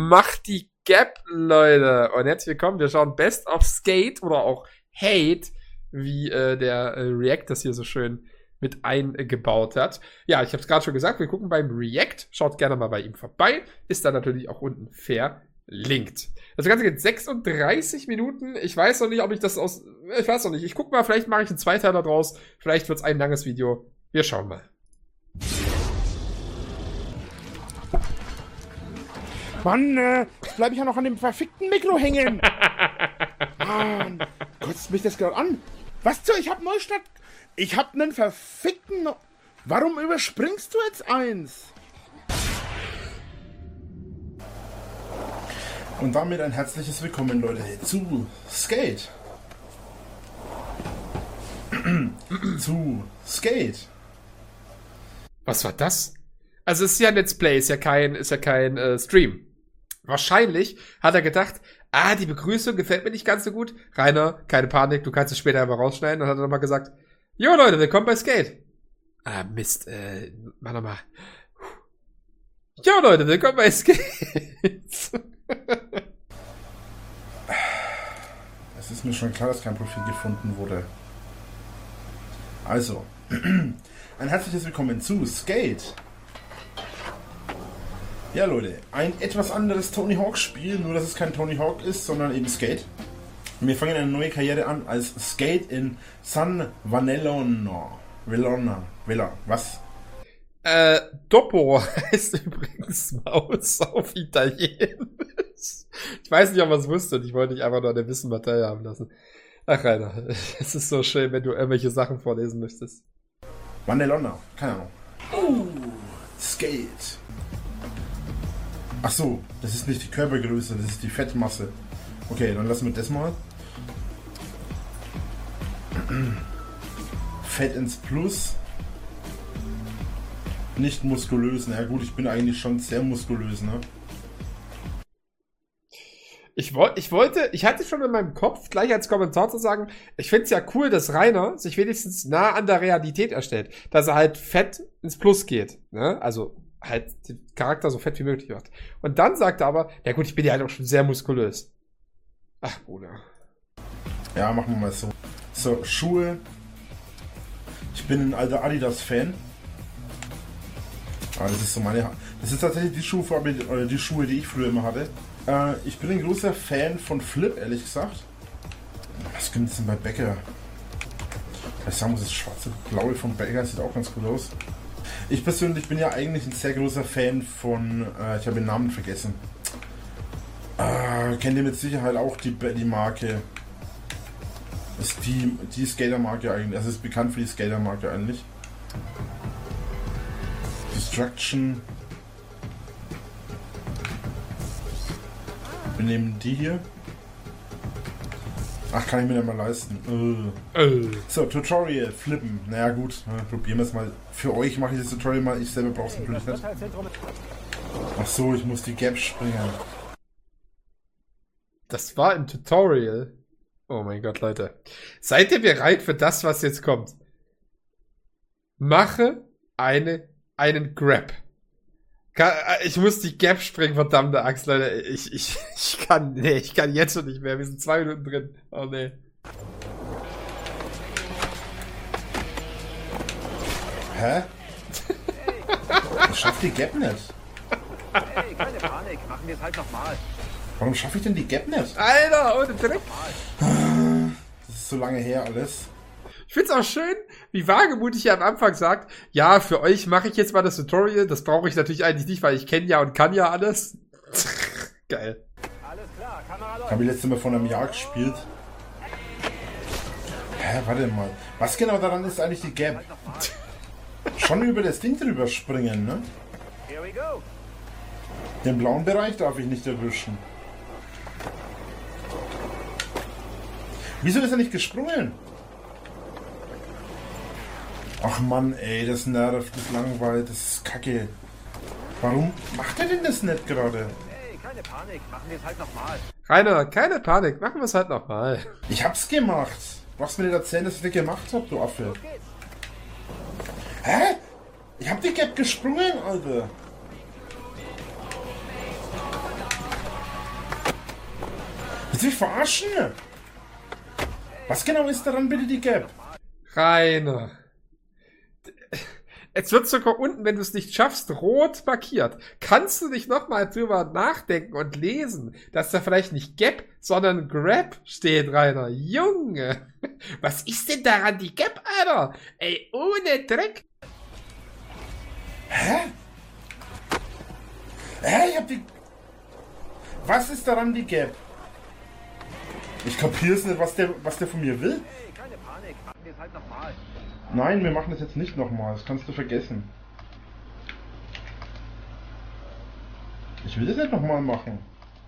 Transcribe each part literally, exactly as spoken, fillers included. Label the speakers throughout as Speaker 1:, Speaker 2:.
Speaker 1: macht die Gap, Leute. Und herzlich willkommen. Wir schauen Best of Skate oder auch Hate, wie äh, der äh, React das hier so schön mit eingebaut hat. Ja, ich habe es gerade schon gesagt, wir gucken beim React. Schaut gerne mal bei ihm vorbei. Ist dann natürlich auch unten verlinkt. Das Ganze geht sechsunddreißig Minuten. Ich weiß noch nicht, ob ich das aus... Ich weiß noch nicht. Ich guck mal, vielleicht mache ich einen Zweiteiler draus. Vielleicht wird es ein langes Video. Wir schauen mal.
Speaker 2: Mann, äh, jetzt bleibe ich ja noch an dem verfickten Mikro hängen. Mann, kotzt mich das gerade an. Was zur, ich hab Neustadt... Ich hab nen verfickten... No Warum überspringst du jetzt eins? Und damit ein herzliches Willkommen, Leute, zu Skate. zu Skate.
Speaker 1: Was war das? Also es ist ja ein Let's Play, ist ja kein, ist ja kein äh, Stream. Wahrscheinlich hat er gedacht, ah, die Begrüßung gefällt mir nicht ganz so gut. Rainer, keine Panik, du kannst es später einfach rausschneiden. Und hat er nochmal gesagt, jo Leute, willkommen bei Skate. Ah, Mist, äh, mach nochmal. Jo Leute, willkommen bei Skate.
Speaker 2: Es ist mir schon klar, dass kein Profil gefunden wurde. Also, ein herzliches Willkommen zu Skate. Ja Leute, ein etwas anderes Tony Hawk Spiel, nur dass es kein Tony Hawk ist, sondern eben Skate. Wir fangen eine neue Karriere an als Skate in San Vanellona. Vellona. Vella. Was?
Speaker 1: Äh, Doppo heißt übrigens Maus auf Italienisch. Ich weiß nicht, ob man es wusste. Ich wollte dich einfach nur an der Wissen Materie haben lassen. Ach, Rainer, es ist so schön, wenn du irgendwelche Sachen vorlesen möchtest.
Speaker 2: Vanellona. Keine Ahnung. Oh, Skate. Ach so, das ist nicht die Körpergröße, das ist die Fettmasse. Okay, dann lassen wir das mal. Fett ins Plus. Nicht muskulös. Na gut, ich bin eigentlich schon sehr muskulös, ne?
Speaker 1: Ich, woll, ich wollte, ich hatte schon in meinem Kopf, gleich als Kommentar zu sagen, ich find's ja cool, dass Rainer sich wenigstens nah an der Realität erstellt. Dass er halt fett ins Plus geht, ne? Also halt den Charakter so fett wie möglich macht. Und dann sagt er aber, ja gut, ich bin ja halt auch schon sehr muskulös. Ach, Bruder.
Speaker 2: Ja, machen wir mal so. So, Schuhe. Ich bin ein alter Adidas-Fan. Ah, das ist so meine... Ha das ist tatsächlich die Schuhfarbe, oder die Schuhe, die ich früher immer hatte. Äh, ich bin ein großer Fan von Flip, ehrlich gesagt. Was gibt es denn bei Becker? Ich sagen muss, das schwarze Blaue von Becker sieht auch ganz gut aus. Ich persönlich bin ja eigentlich ein sehr großer Fan von... Äh, ich habe den Namen vergessen. Äh, kennt ihr mit Sicherheit auch die, die Marke. Ist die, die Skater-Marke eigentlich. Also ist bekannt für die Skater-Marke eigentlich. Destruction. Wir nehmen die hier. Ach, kann ich mir nicht mal leisten. Uh. Uh. So, Tutorial, flippen. Naja gut, ja, probieren wir es mal. Für euch mache ich das Tutorial mal. Ich selber brauche es natürlich nicht. Ach so, ich muss die Gap springen.
Speaker 1: Das war ein Tutorial. Oh mein Gott, Leute. Seid ihr bereit für das, was jetzt kommt? Mache eine, einen Grab. Ich muss die Gap springen, verdammte Axt, Leute. Ich, ich, ich kann, nee, ich kann jetzt schon nicht mehr. Wir sind zwei Minuten drin. Oh nee.
Speaker 2: Hä? Ich schaff die Gap nicht.
Speaker 3: Hey, keine Panik. Machen wir es halt nochmal.
Speaker 2: Warum schaffe ich denn die Gap nicht?
Speaker 1: Alter, ohne Dreck.
Speaker 2: Das ist so lange her alles.
Speaker 1: Ich find's auch schön, wie wagemutig er am Anfang sagt, ja, für euch mache ich jetzt mal das Tutorial. Das brauche ich natürlich eigentlich nicht, weil ich kenne ja und kann ja alles. Geil.
Speaker 3: Alles klar, Kamera läuft.
Speaker 2: Habe ich letztes Mal vor einem Jahr gespielt. Hä, warte mal. Was genau daran ist eigentlich die Gap? Schon über das Ding drüber springen, ne?
Speaker 3: Here we go.
Speaker 2: Den blauen Bereich darf ich nicht erwischen. Wieso ist er nicht gesprungen? Ach Mann, ey, das nervt, das langweilt, das ist kacke. Warum macht er denn das nicht gerade?
Speaker 3: Hey, keine Panik. Machen wir es halt nochmal.
Speaker 1: Rainer, keine Panik, machen wir es halt nochmal.
Speaker 2: Ich hab's gemacht. Du brauchst mir nicht erzählen, dass ich das gemacht hab, du Affe. Hä? Ich hab die Gap gesprungen, Alter. Willst du mich verarschen? Was genau ist daran bitte die Gap?
Speaker 1: Rainer. Es wird sogar unten, wenn du es nicht schaffst, rot markiert. Kannst du nicht nochmal drüber nachdenken und lesen, dass da vielleicht nicht Gap, sondern Grab steht, Rainer? Junge, was ist denn daran die Gap, Alter? Ey, ohne Dreck.
Speaker 2: Hä? Hä? Ich hab die... Was ist daran die Gap? Ich kapier's nicht, was der, was der von mir will.
Speaker 3: Hey, keine Panik, machen wir es halt nochmal.
Speaker 2: Nein, wir machen das jetzt nicht nochmal. Das kannst du vergessen. Ich will das nicht nochmal machen.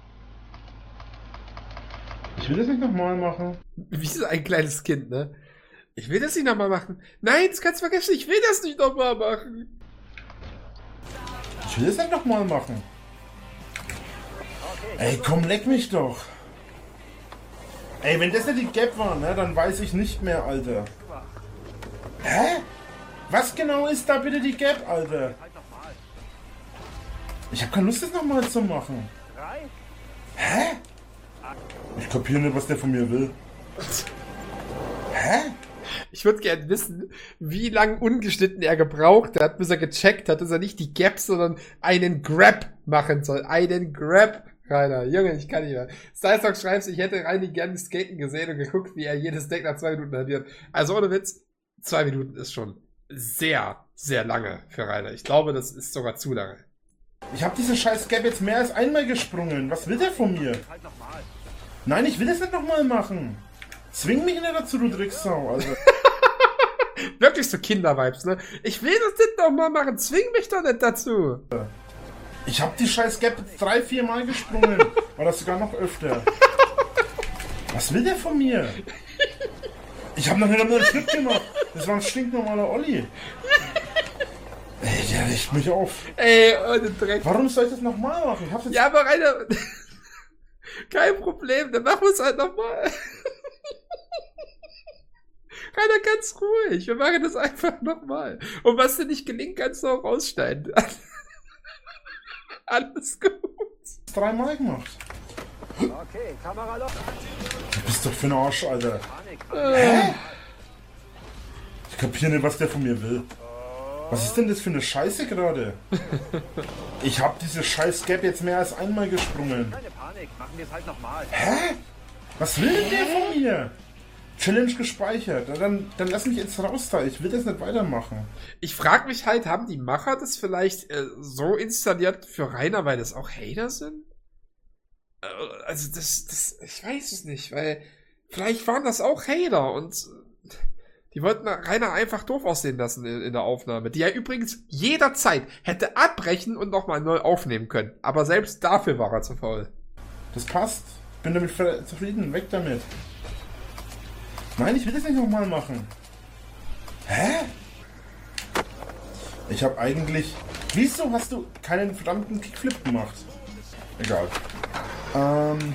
Speaker 2: Ich will das nicht nochmal machen.
Speaker 1: Wie so ein kleines Kind, ne? Ich will das nicht nochmal machen. Nein, das kannst du vergessen. Ich will das nicht nochmal machen.
Speaker 2: Ich will das nicht nochmal machen. Ey, komm, leck mich doch. Ey, wenn das nicht die Gap war, ne, dann weiß ich nicht mehr, Alter. Hä? Was genau ist da bitte die Gap, Alter?
Speaker 3: Halt nochmal.
Speaker 2: Ich hab keine Lust, das nochmal zu machen.
Speaker 3: Drei.
Speaker 2: Hä? Ich kapiere nicht, was der von mir will. Hä?
Speaker 1: Ich würde gerne wissen, wie lang ungeschnitten er gebraucht hat, bis er gecheckt hat, dass er nicht die Gap, sondern einen Grab machen soll. Einen Grab, Rainer. Junge, ich kann nicht mehr. Stylestock schreibt, ich hätte Reini gerne skaten gesehen und geguckt, wie er jedes Deck nach zwei Minuten halbiert. Also ohne Witz, zwei Minuten ist schon sehr, sehr lange für Rainer. Ich glaube, das ist sogar zu lange.
Speaker 2: Ich hab diese scheiß Gap jetzt mehr als einmal gesprungen. Was will der von mir?
Speaker 3: Halt nochmal.
Speaker 2: Nein, ich will das nicht nochmal machen. Zwing mich nicht dazu, du Drecksau, Alter.
Speaker 1: Wirklich so Kinder-Vibes, ne? Ich will das nicht nochmal machen. Zwing mich doch nicht dazu.
Speaker 2: Ich hab die scheiß Gap jetzt drei, vier Mal gesprungen. Oder sogar noch öfter. Was will der von mir? Ich hab noch nicht einmal einen Schritt gemacht. Das war ein stinknormaler Olli. Ey, der riecht mich auf.
Speaker 1: Ey, ohne Dreck.
Speaker 2: Warum soll ich das nochmal machen? Ich hab's jetzt
Speaker 1: Ja, aber Rainer, kein Problem, dann machen wir es halt nochmal. Rainer, ganz ruhig, wir machen das einfach nochmal. Und was dir nicht gelingt, kannst du auch rausschneiden. Alles gut.
Speaker 2: dreimal gemacht.
Speaker 3: Okay, Kamera los.
Speaker 2: Du bist doch für ein Arsch, Alter.
Speaker 3: Panik.
Speaker 1: Äh,
Speaker 2: Ich kapiere nicht, was der von mir will. Was ist denn das für eine Scheiße gerade? Ich hab diese scheiß Gap jetzt mehr als einmal gesprungen.
Speaker 3: Keine Panik, machen wir es halt nochmal.
Speaker 2: Hä? Was will denn der von mir? Challenge gespeichert. Na, Dann, dann lass mich jetzt raus da. Ich will das nicht weitermachen.
Speaker 1: Ich frage mich halt, haben die Macher das vielleicht äh, so installiert für Rainer, weil das auch Hater sind? Äh, also das, das, ich weiß es nicht, weil vielleicht waren das auch Hater und äh, die wollten Rainer einfach doof aussehen lassen in, in der Aufnahme, die er übrigens jederzeit hätte abbrechen und nochmal neu aufnehmen können. Aber selbst dafür war er zu faul.
Speaker 2: Das passt. Ich bin damit ver- zufrieden. Weg damit. Nein, ich will das nicht nochmal machen. Hä? Ich habe eigentlich... Wieso hast du keinen verdammten Kickflip gemacht? Egal. Ähm...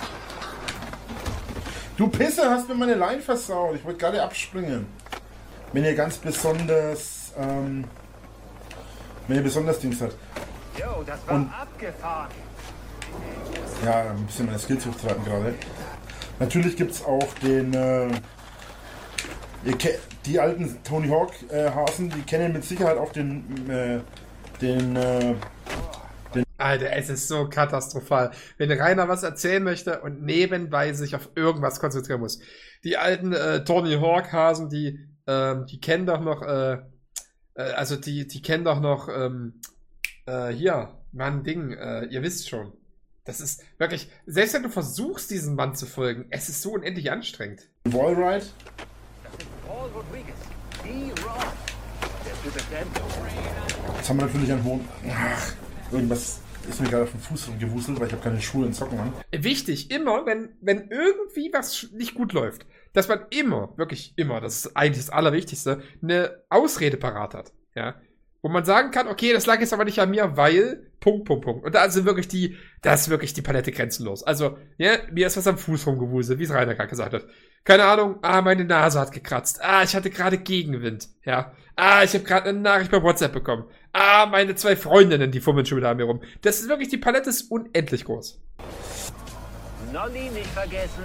Speaker 2: Du Pisser, hast mir meine Line versaut. Ich wollte gerade abspringen. Wenn ihr ganz besonders... Ähm... Wenn ihr besonders Dings hat.
Speaker 3: Jo, das war
Speaker 2: Und-
Speaker 3: abgefahren.
Speaker 2: Ja, ein bisschen meine Skills hochtreiben gerade. Natürlich gibt es auch den, äh, ihr ke- die alten Tony Hawk äh, Hasen, die kennen mit Sicherheit auch den, äh, den, äh,
Speaker 1: Alter, es ist so katastrophal. Wenn Rainer was erzählen möchte und nebenbei sich auf irgendwas konzentrieren muss. Die alten äh, Tony Hawk Hasen, die, ähm, die kennen doch noch, äh, äh, also die, die kennen doch noch, ähm, äh, hier, Mann, Ding, äh, ihr wisst schon. Das ist wirklich, selbst wenn du versuchst, diesem Mann zu folgen, es ist so unendlich anstrengend.
Speaker 2: Wallride.
Speaker 3: Das ist Paul Rodriguez. Die Raw. Der Typ ist dämlich.
Speaker 2: Jetzt haben wir natürlich einen hohen... Ach, irgendwas ist mir gerade auf den Fuß gewuselt, weil ich habe keine Schuhe und Socken an.
Speaker 1: Wichtig, immer, wenn, wenn irgendwie was nicht gut läuft, dass man immer, wirklich immer, das ist eigentlich das Allerwichtigste, eine Ausrede parat hat. Ja. Wo man sagen kann, okay, das lag jetzt aber nicht an mir, weil, Punkt, Punkt, Punkt. Und da sind wirklich die, da ist wirklich die Palette grenzenlos. Also, ja, mir ist was am Fuß rumgewuselt, wie es Rainer gerade gesagt hat. Keine Ahnung, ah, meine Nase hat gekratzt. Ah, ich hatte gerade Gegenwind, ja. Ah, ich habe gerade eine Nachricht bei WhatsApp bekommen. Ah, meine zwei Freundinnen, die fummeln schon wieder an mir rum. Das ist wirklich, die Palette ist unendlich groß.
Speaker 3: Nolli nicht vergessen.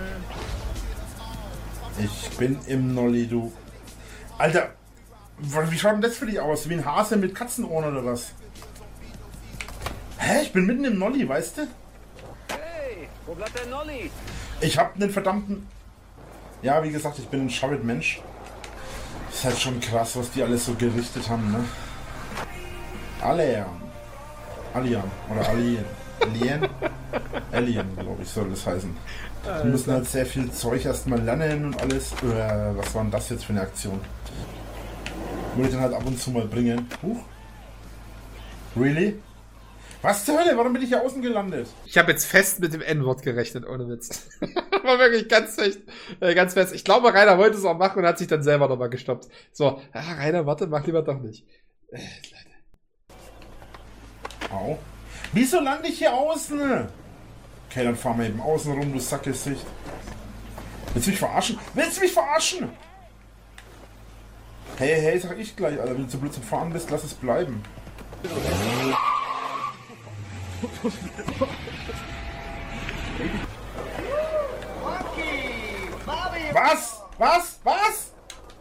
Speaker 2: Ich bin im Nolli, du. Alter, wie schaut denn das für dich aus? Wie ein Hase mit Katzenohren oder was? Hä? Ich bin mitten im Nolli, weißt du?
Speaker 3: Hey, wo bleibt der Nolli?
Speaker 2: Ich hab einen verdammten... Ja, wie gesagt, ich bin ein Scharit-Mensch. Ist halt schon krass, was die alles so gerichtet haben, ne? Alien. Alien. Oder Alien. Alien? Alien, glaube ich, soll das heißen. Die müssen halt sehr viel Zeug erstmal lernen und alles. Äh, was war denn das jetzt für eine Aktion? Würde ich dann halt ab und zu mal bringen. Huch. Really? Was zur Hölle? Warum bin ich hier außen gelandet?
Speaker 1: Ich habe jetzt fest mit dem N-Wort gerechnet, ohne Witz. War wirklich ganz fest, äh, ganz fest. Ich glaube, Rainer wollte es auch machen und hat sich dann selber nochmal gestoppt. So, ah, Rainer, warte, mach lieber doch nicht. Äh,
Speaker 2: Au. Wieso lande ich hier außen? Okay, dann fahren wir eben außen rum, du Sackgesicht. Willst du mich verarschen? Willst du mich verarschen? Hey, hey, sag ich gleich, Alter. Wenn du zu blöd zum Fahren bist, lass es bleiben. Was? Was? Was?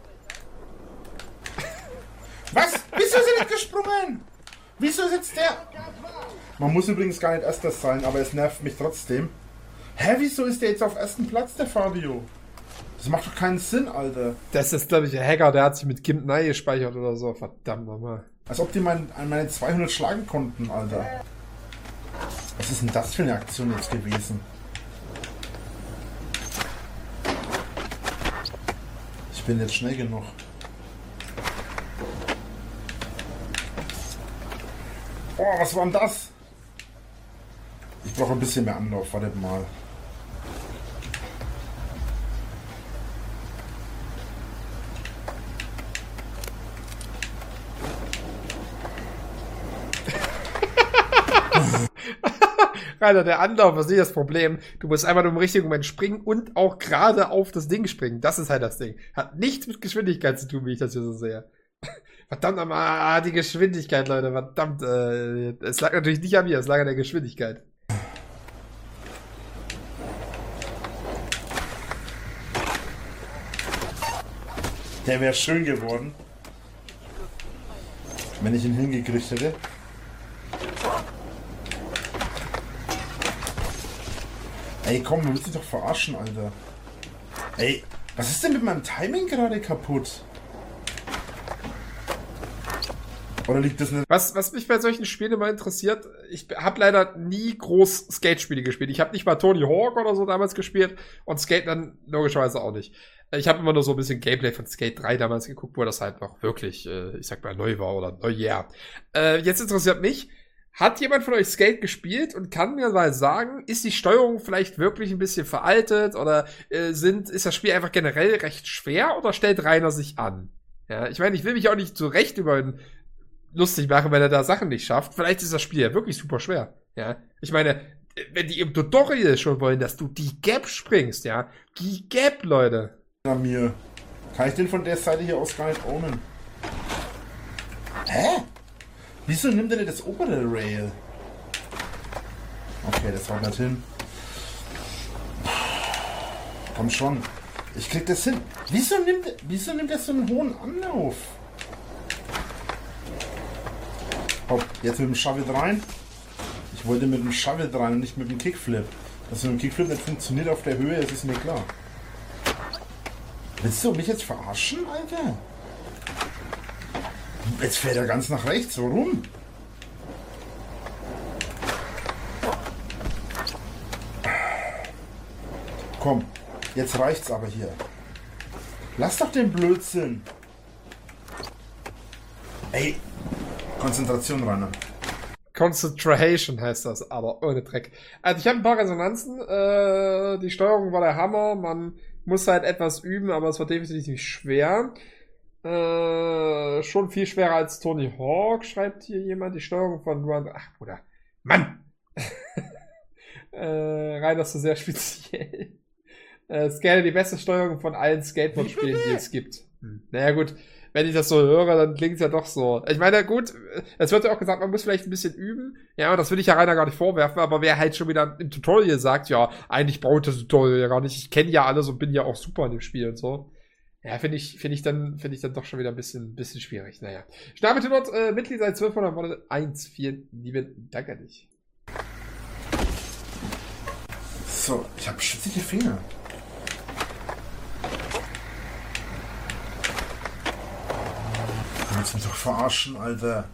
Speaker 2: Was? Wieso ist er nicht gesprungen? Wieso ist jetzt der... Man muss übrigens gar nicht erster sein, aber es nervt mich trotzdem. Hä, wieso ist der jetzt auf ersten Platz, der Fabio? Das macht doch keinen Sinn, Alter.
Speaker 1: Das ist, glaube ich, ein Hacker, der hat sich mit Gimp neu gespeichert oder so. Verdammt nochmal.
Speaker 2: Als ob die mein, meine zweihundert schlagen konnten, Alter. Was ist denn das für eine Aktion jetzt gewesen? Ich bin jetzt schnell genug. Oh, was war denn das? Ich brauche ein bisschen mehr Anlauf, wartet mal.
Speaker 1: Rainer, der Anlauf ist nicht das Problem. Du musst einfach nur im richtigen Moment springen und auch gerade auf das Ding springen. Das ist halt das Ding. Hat nichts mit Geschwindigkeit zu tun, wie ich das hier so sehe. Verdammt, ah, die Geschwindigkeit, Leute. Verdammt, äh, es lag natürlich nicht an mir, es lag an der Geschwindigkeit.
Speaker 2: Der wäre schön geworden, wenn ich ihn hingekriegt hätte. Ey, komm, du willst dich doch verarschen, Alter. Ey, was ist denn mit meinem Timing gerade kaputt? Oder liegt das nicht?
Speaker 1: Was, was mich bei solchen Spielen immer interessiert, ich habe leider nie groß Skate-Spiele gespielt. Ich habe nicht mal Tony Hawk oder so damals gespielt und Skate dann logischerweise auch nicht. Ich habe immer nur so ein bisschen Gameplay von Skate drei damals geguckt, wo das halt noch wirklich, äh, ich sag mal, neu war oder neu, yeah. Äh, jetzt interessiert mich, hat jemand von euch Skate gespielt und kann mir mal sagen, ist die Steuerung vielleicht wirklich ein bisschen veraltet oder äh, sind, ist das Spiel einfach generell recht schwer oder stellt Rainer sich an? Ja, ich meine, ich will mich auch nicht zu Recht über ihn lustig machen, wenn er da Sachen nicht schafft. Vielleicht ist das Spiel ja wirklich super schwer. Ja, ich meine, wenn die im Tutorial schon wollen, dass du die Gap springst, ja, die Gap, Leute.
Speaker 2: Na mir. Kann ich den von der Seite hier aus gar nicht ownen? Hä? Wieso nimmt er nicht das obere Rail? Okay, das haut nicht hin. Komm schon. Ich krieg das hin. Wieso nimmt, wieso nimmt er so einen hohen Anlauf? Hopp, jetzt mit dem Shovel rein. Ich wollte mit dem Shovel rein und nicht mit dem Kickflip. Dass mit dem Kickflip nicht funktioniert auf der Höhe, das ist mir klar. Willst du mich jetzt verarschen, Alter? Jetzt fährt er ganz nach rechts. Warum? Komm, jetzt reicht's aber hier. Lass doch den Blödsinn. Ey, Konzentration, Rainer.
Speaker 1: Concentration heißt das, aber ohne Dreck. Also ich habe ein paar Resonanzen. Äh, die Steuerung war der Hammer. Man muss halt etwas üben, aber es war definitiv schwer. Äh, schon viel schwerer als Tony Hawk, schreibt hier jemand. Die Steuerung von Run. Ach, Bruder. Mann! äh, rein, das ist sehr speziell. Äh, Skate, die beste Steuerung von allen Skateboard-Spielen, die es gibt. Hm. Naja, gut. wenn ich das so höre, dann klingt es ja doch so. Ich meine, gut, es wird ja auch gesagt, man muss vielleicht ein bisschen üben. Ja, das will ich ja Rainer gar nicht vorwerfen, aber wer halt schon wieder im Tutorial sagt, ja, eigentlich brauche ich das Tutorial ja gar nicht. Ich kenne ja alles und bin ja auch super in dem Spiel und so. Ja, finde ich, finde ich dann, finde ich dann doch schon wieder ein bisschen, bisschen schwierig. Naja. Schnabel dort, äh, Mitglied seit zwölfhundert Monate. eins, vier, lieben Dank an dich.
Speaker 2: So, ich habe schwitzige Finger. Du willst mich doch verarschen, Alter.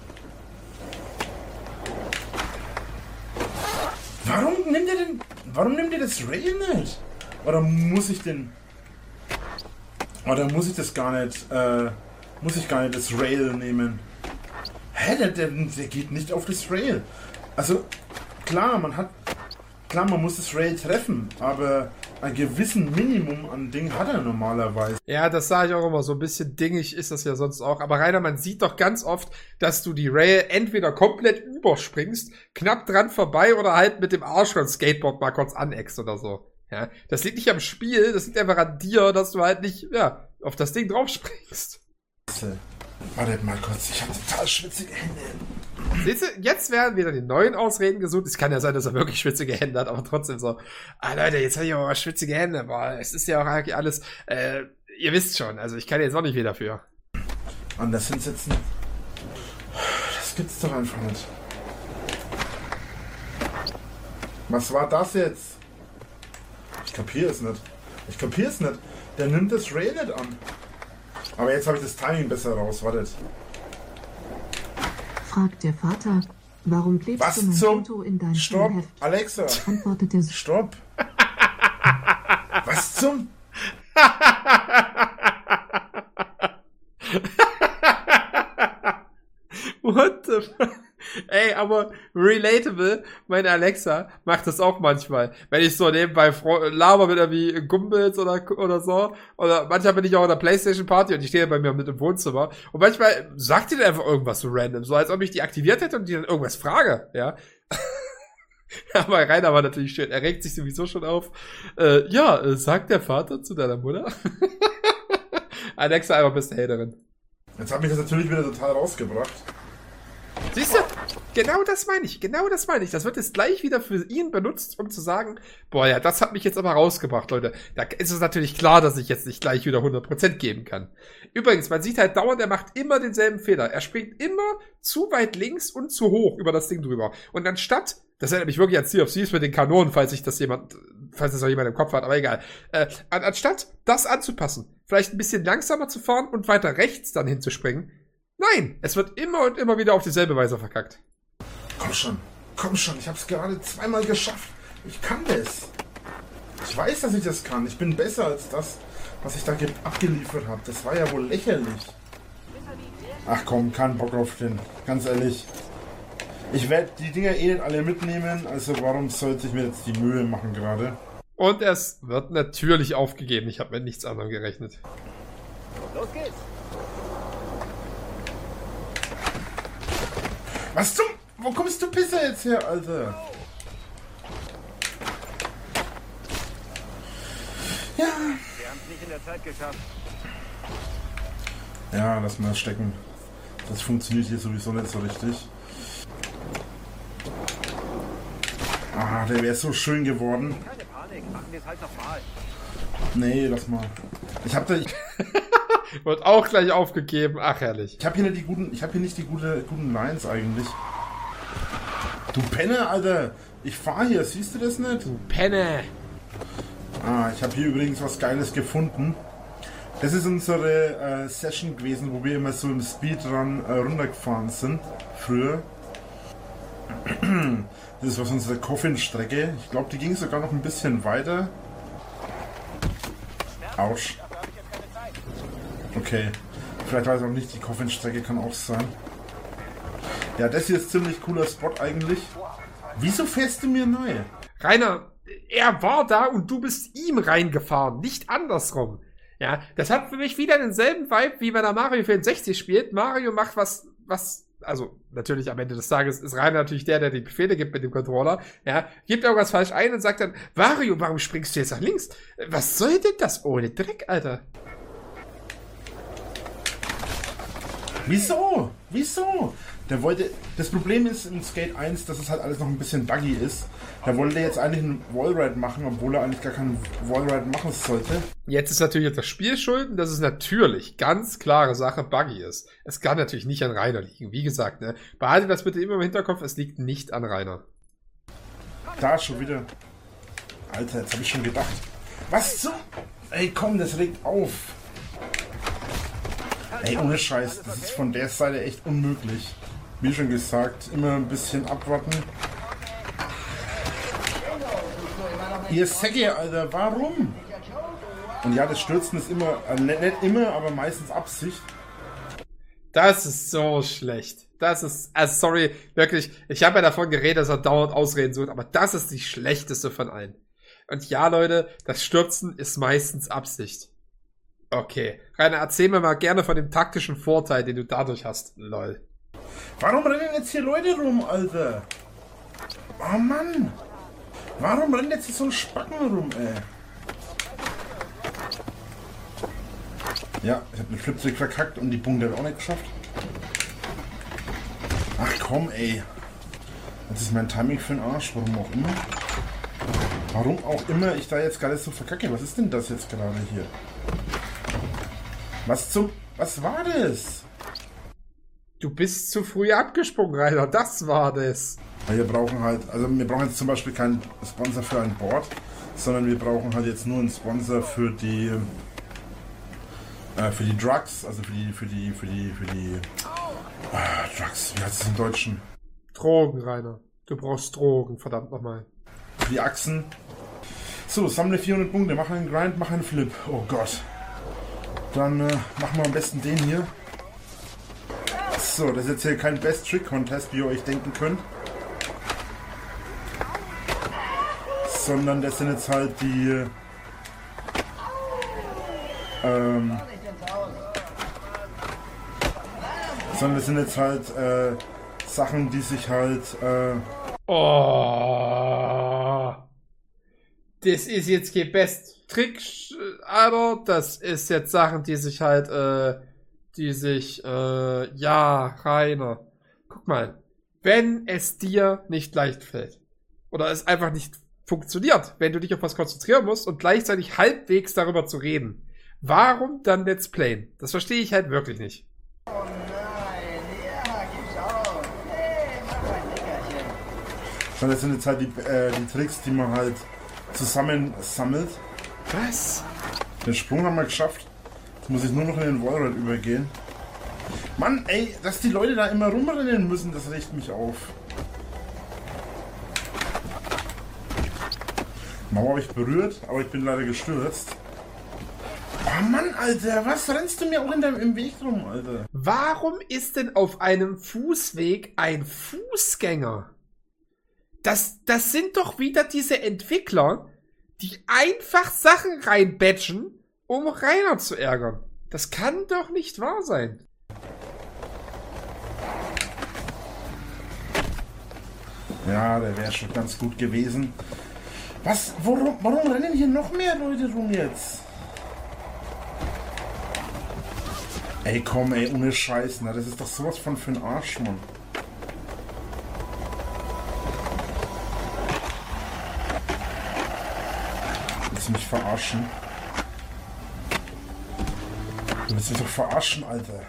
Speaker 2: Warum nimmt ihr denn, warum nimmt ihr das Rail nicht? Oder muss ich den... Oder muss ich das gar nicht, äh, muss ich gar nicht das Rail nehmen? Hä, der, der, der geht nicht auf das Rail. Also, klar, man hat, klar, man muss das Rail treffen, aber ein gewissen Minimum an Ding hat er normalerweise.
Speaker 1: Ja, das sage ich auch immer, so ein bisschen dingig ist das ja sonst auch. Aber Rainer, man sieht doch ganz oft, dass du die Rail entweder komplett überspringst, knapp dran vorbei oder halt mit dem Arsch vom Skateboard mal kurz aneckst oder so. Ja, das liegt nicht am Spiel, das liegt einfach an dir, dass du halt nicht, ja, auf das Ding drauf springst.
Speaker 2: Wartet mal kurz, ich habe total schwitzige Hände.
Speaker 1: Siehst du, jetzt werden wieder die neuen Ausreden gesucht. Es kann ja sein, dass er wirklich schwitzige Hände hat, aber trotzdem so, ah Leute, jetzt habe ich aber mal schwitzige Hände, boah, es ist ja auch eigentlich alles, äh, ihr wisst schon, also ich kann jetzt auch nicht viel dafür.
Speaker 2: Anders hinsetzen, das gibt's doch einfach nicht. Was war das jetzt? Ich kapiere es nicht. Ich kapiere es nicht. Der nimmt das Rail nicht an. Aber jetzt habe ich das Timing besser raus. Wartet.
Speaker 4: Fragt der Vater, warum klebst
Speaker 2: Was
Speaker 4: du mein
Speaker 2: zum...
Speaker 4: Foto in dein
Speaker 2: Stopp,
Speaker 4: Schulheft?
Speaker 2: Alexa.
Speaker 4: Antwortet er,
Speaker 2: Stopp. Was zum...
Speaker 1: What the fuck? Ey, aber relatable, meine Alexa macht das auch manchmal. Wenn ich so nebenbei Fro- laber mit irgendwie Gumbels oder, oder so, oder manchmal bin ich auch in der Playstation Party und die stehe bei mir mit im Wohnzimmer und manchmal sagt die dann einfach irgendwas so random, so als ob ich die aktiviert hätte und die dann irgendwas frage, ja. Aber Rainer war natürlich schön, er regt sich sowieso schon auf. Äh, ja, äh, sagt der Vater zu deiner Mutter? Alexa, einfach beste Haterin.
Speaker 2: Jetzt hat mich das natürlich wieder total rausgebracht.
Speaker 1: Siehst du? Genau das meine ich. Genau das meine ich. Das wird jetzt gleich wieder für ihn benutzt, um zu sagen, boah, ja, das hat mich jetzt aber rausgebracht, Leute. Da ist es natürlich klar, dass ich jetzt nicht gleich wieder hundert Prozent geben kann. Übrigens, man sieht halt dauernd, er macht immer denselben Fehler. Er springt immer zu weit links und zu hoch über das Ding drüber. Und anstatt, das erinnert mich wirklich an Sea of Thieves mit den Kanonen, falls sich das jemand, falls das noch jemand im Kopf hat, aber egal. Äh, an, anstatt das anzupassen, vielleicht ein bisschen langsamer zu fahren und weiter rechts dann hinzuspringen, nein, es wird immer und immer wieder auf dieselbe Weise verkackt.
Speaker 2: Komm schon, komm schon, ich hab's gerade zweimal geschafft. Ich kann das. Ich weiß, dass ich das kann. Ich bin besser als das, was ich da ge- abgeliefert habe. Das war ja wohl lächerlich. Ach komm, kein Bock auf den. Ganz ehrlich. Ich werde die Dinger eh nicht alle mitnehmen, also warum sollte ich mir jetzt die Mühe machen gerade?
Speaker 1: Und es wird natürlich aufgegeben. Ich habe mit nichts anderem gerechnet.
Speaker 3: Los geht's.
Speaker 2: Was zum... Wo kommst du Pisser jetzt her, Alter? Ja.
Speaker 3: Wir haben es nicht in der Zeit geschafft.
Speaker 2: Ja, lass mal stecken. Das funktioniert hier sowieso nicht so richtig. Ah, der wäre so schön geworden.
Speaker 3: Keine Panik, machen wir es halt nochmal.
Speaker 2: Nee, lass mal. Ich hab da... Ich,
Speaker 1: Wird auch gleich aufgegeben. Ach, herrlich.
Speaker 2: ich hab hier nicht die guten... Ich hab hier nicht die gute, guten Lines eigentlich. Du Penner, Alter! Ich fahr hier, siehst du das nicht?
Speaker 1: Du Penne.
Speaker 2: Ah, ich habe hier übrigens was Geiles gefunden. Das ist unsere äh, Session gewesen, wo wir immer so im Speedrun äh, runtergefahren sind. Früher. Das ist was unsere Coffin-Strecke. Ich glaube, die ging sogar noch ein bisschen weiter. Autsch. Okay. Vielleicht weiß ich auch nicht, die Coffin-Strecke kann auch sein. Ja, das hier ist ziemlich cooler Spot eigentlich. Wieso fährst du mir neu?
Speaker 1: Rainer, er war da und du bist ihm reingefahren, nicht andersrum. Ja, das hat für mich wieder denselben Vibe, wie wenn er Mario vierundsechzig spielt. Mario macht was, was, also natürlich am Ende des Tages ist Rainer natürlich der, der die Befehle gibt mit dem Controller. Ja, gibt irgendwas falsch ein und sagt dann, Mario, warum springst du jetzt nach links? Was soll denn das ohne Dreck, Alter?
Speaker 2: Wieso? Wieso? Der wollte. Das Problem ist im Skate eins, dass es halt alles noch ein bisschen buggy ist. Da wollte er jetzt eigentlich einen Wallride machen, obwohl er eigentlich gar keinen Wallride machen sollte.
Speaker 1: Jetzt ist natürlich das Spiel schuld, dass es natürlich ganz klare Sache buggy ist. Es kann natürlich nicht an Rainer liegen. Wie gesagt, ne? Behalte das bitte immer im Hinterkopf, es liegt nicht an Rainer.
Speaker 2: Da schon wieder. Alter, jetzt habe ich schon gedacht. Was zum... Ey, komm, das regt auf. Ey, ohne Scheiß, das ist von der Seite echt unmöglich. Wie schon gesagt, immer ein bisschen abwarten. Ihr Säcke, Alter, warum? Und ja, das Stürzen ist immer, also nicht, nicht immer, aber meistens Absicht.
Speaker 1: Das ist so schlecht. Das ist, also sorry, wirklich, ich habe ja davon geredet, dass er dauernd Ausreden sucht, aber das ist die schlechteste von allen. Und ja, Leute, das Stürzen ist meistens Absicht. Okay. Rainer, erzähl mir mal gerne von dem taktischen Vorteil, den du dadurch hast. Lol.
Speaker 2: Warum rennen jetzt hier Leute rum, Alter? Oh Mann. Warum rennt jetzt hier so ein Spacken rum, ey? Ja, ich habe den Fliptrick verkackt und die Punkte auch nicht geschafft. Ach komm, ey. Das ist mein Timing für den Arsch, warum auch immer. Warum auch immer ich da jetzt gerade so verkacke. Was ist denn das jetzt gerade hier? Was zum... Was war das?
Speaker 1: Du bist zu früh abgesprungen, Rainer. Das war das.
Speaker 2: Wir brauchen halt... Also wir brauchen jetzt zum Beispiel keinen Sponsor für ein Board, sondern wir brauchen halt jetzt nur einen Sponsor für die... Äh, für die Drugs. Also für die... Für die... Für die... Für die... Ah, Drugs. Wie heißt es im Deutschen?
Speaker 1: Drogen, Rainer. Du brauchst Drogen, verdammt nochmal.
Speaker 2: Für die Achsen. So, sammle vierhundert Punkte. Mach einen Grind, mach einen Flip. Oh Gott. Dann äh, machen wir am besten den hier. So, das ist jetzt hier kein Best Trick Contest, wie ihr euch denken könnt. Sondern das sind jetzt halt die... Ähm... Sondern das sind jetzt halt äh, Sachen, die sich halt... Äh,
Speaker 1: Oh. Das ist jetzt kein Best Trick, Alter. Das ist jetzt Sachen, die sich halt, äh, die sich, äh, ja, Rainer. Guck mal. Wenn es dir nicht leicht fällt. Oder es einfach nicht funktioniert, wenn du dich auf was konzentrieren musst und gleichzeitig halbwegs darüber zu reden. Warum dann Let's Playen? Das verstehe ich halt wirklich nicht.
Speaker 2: Das sind jetzt halt die, äh, die Tricks, die man halt zusammen sammelt.
Speaker 1: Was?
Speaker 2: Den Sprung haben wir geschafft. Jetzt muss ich nur noch in den Wallride übergehen. Mann, ey, dass die Leute da immer rumrennen müssen, das regt mich auf. Mauer habe ich berührt, aber ich bin leider gestürzt. Oh Mann, Alter, was rennst du mir auch in deinem, im Weg rum, Alter?
Speaker 1: Warum ist denn auf einem Fußweg ein Fußgänger? Das, das sind doch wieder diese Entwickler, die einfach Sachen reinbatchen, um Rainer zu ärgern. Das kann doch nicht wahr sein.
Speaker 2: Ja, der wäre schon ganz gut gewesen. Was? Warum, warum rennen hier noch mehr Leute rum jetzt? Ey, komm, ey, ohne Scheiß, na, das ist doch sowas von für den Arsch, Mann. Mich verarschen. Du willst mich doch verarschen, Alter.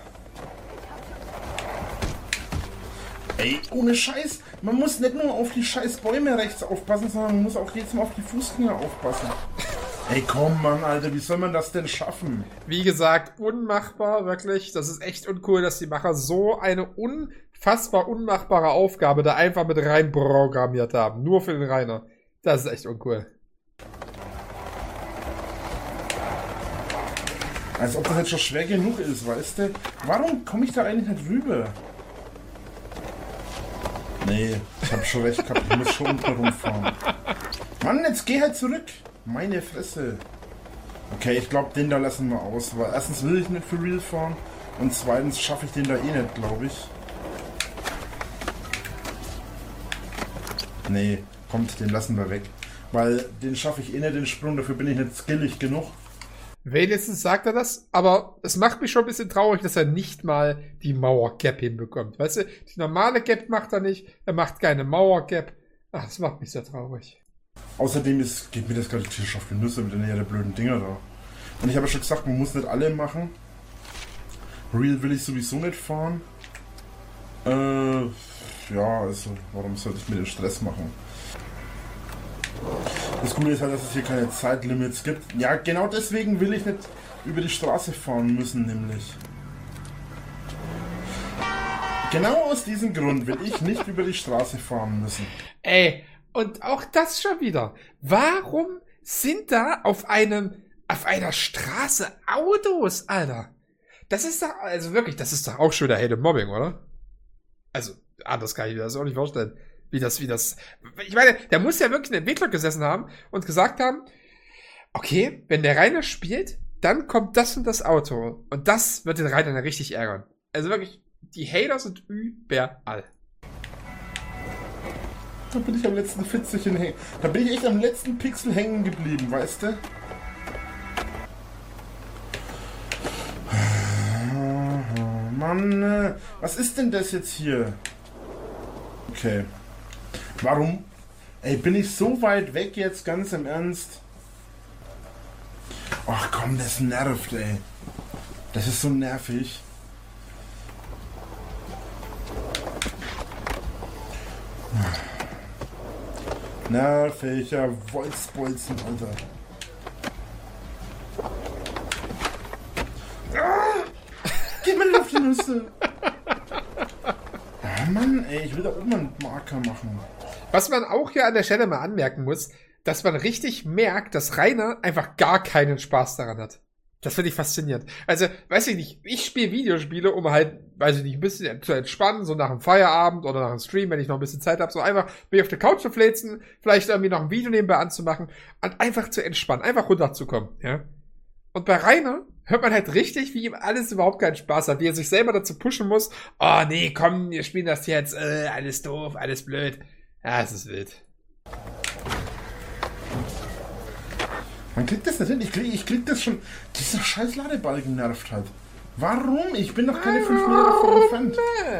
Speaker 2: Ey, ohne Scheiß. Man muss nicht nur auf die scheiß Bäume rechts aufpassen, sondern man muss auch jetzt mal auf die Fußgänger aufpassen. Ey, komm, Mann, Alter. Wie soll man das denn schaffen?
Speaker 1: Wie gesagt, unmachbar, wirklich. Das ist echt uncool, dass die Macher so eine unfassbar unmachbare Aufgabe da einfach mit rein programmiert haben. Nur für den Rainer. Das ist echt uncool.
Speaker 2: Als ob das jetzt schon schwer genug ist, weißt du? Warum komme ich da eigentlich nicht rüber? Nee, ich hab schon recht gehabt. Ich muss schon unten rumfahren. Mann, jetzt geh halt zurück. Meine Fresse. Okay, ich glaube, den da lassen wir aus. Weil erstens will ich nicht für real fahren. Und zweitens schaffe ich den da eh nicht, glaube ich. Nee, kommt, den lassen wir weg. Weil den schaffe ich eh nicht, den Sprung. Dafür bin ich nicht skillig genug.
Speaker 1: Wenigstens sagt er das, aber es macht mich schon ein bisschen traurig, dass er nicht mal die Mauer-Gap hinbekommt. Weißt du, die normale Gap macht er nicht, er macht keine Mauer-Gap. Ach, das macht mich sehr traurig.
Speaker 2: Außerdem ist, geht mir das gerade tierisch auf die Nüsse mit den der blöden Dinger da. Und ich habe ja schon gesagt, man muss nicht alle machen. Real will ich sowieso nicht fahren. Äh, ja, also, warum sollte ich mir den Stress machen? Das Gute ist halt, dass es hier keine Zeitlimits gibt. Ja, genau deswegen will ich nicht über die Straße fahren müssen, nämlich. Genau aus diesem Grund will ich nicht über die Straße fahren müssen.
Speaker 1: Ey, und auch das schon wieder. Warum sind da auf einem, auf einer Straße Autos, Alter? Das ist doch, also wirklich, das ist doch auch schon wieder Hate und Mobbing, oder? Also, anders kann ich mir das auch nicht vorstellen. Wie das, wie das, ich meine, der muss ja wirklich ein Entwickler gesessen haben und gesagt haben, okay, wenn der Rainer spielt, dann kommt das und das Auto. Und das wird den Rainer dann richtig ärgern. Also wirklich, die Hater sind überall.
Speaker 2: Da bin ich am letzten Fitzelchen hängen. Da bin ich echt am letzten Pixel hängen geblieben, weißt du? Mann, was ist denn das jetzt hier? Okay. Warum? Ey, bin ich so weit weg jetzt, ganz im Ernst? Ach komm, das nervt, ey. Das ist so nervig. Nerviger Wolzbolzen, Alter. Ah, geh mir auf die Nüsse. Oh Mann, ey, ich will da oben einen Marker machen.
Speaker 1: Was man auch hier an der Stelle mal anmerken muss, dass man richtig merkt, dass Rainer einfach gar keinen Spaß daran hat. Das finde ich faszinierend. Also, weiß ich nicht, ich spiele Videospiele, um halt, weiß ich nicht, ein bisschen zu entspannen, so nach dem Feierabend oder nach dem Stream, wenn ich noch ein bisschen Zeit habe, so einfach mich auf der Couch zu fläzen, vielleicht irgendwie noch ein Video nebenbei anzumachen und einfach zu entspannen, einfach runterzukommen, ja. Und bei Rainer hört man halt richtig, wie ihm alles überhaupt keinen Spaß hat, wie er sich selber dazu pushen muss, oh nee, komm, wir spielen das jetzt, äh, alles doof, alles blöd. Ja, es ist wild.
Speaker 2: Man kriegt das nicht hin. Ich krieg, ich krieg das schon. Dieser scheiß Ladebalken nervt halt. Warum? Ich bin doch keine fünf Meter davon entfernt.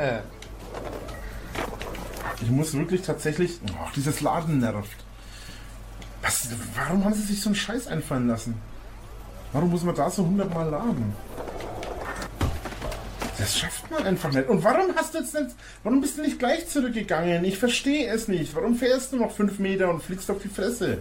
Speaker 2: Ich muss wirklich tatsächlich... Oh, dieses Laden nervt. Was, warum haben sie sich so einen Scheiß einfallen lassen? Warum muss man da so hundertmal laden? Das schafft man einfach nicht. Und warum hast du jetzt nicht... Warum bist du nicht gleich zurückgegangen? Ich verstehe es nicht. Warum fährst du noch fünf Meter und fliegst auf die Fresse?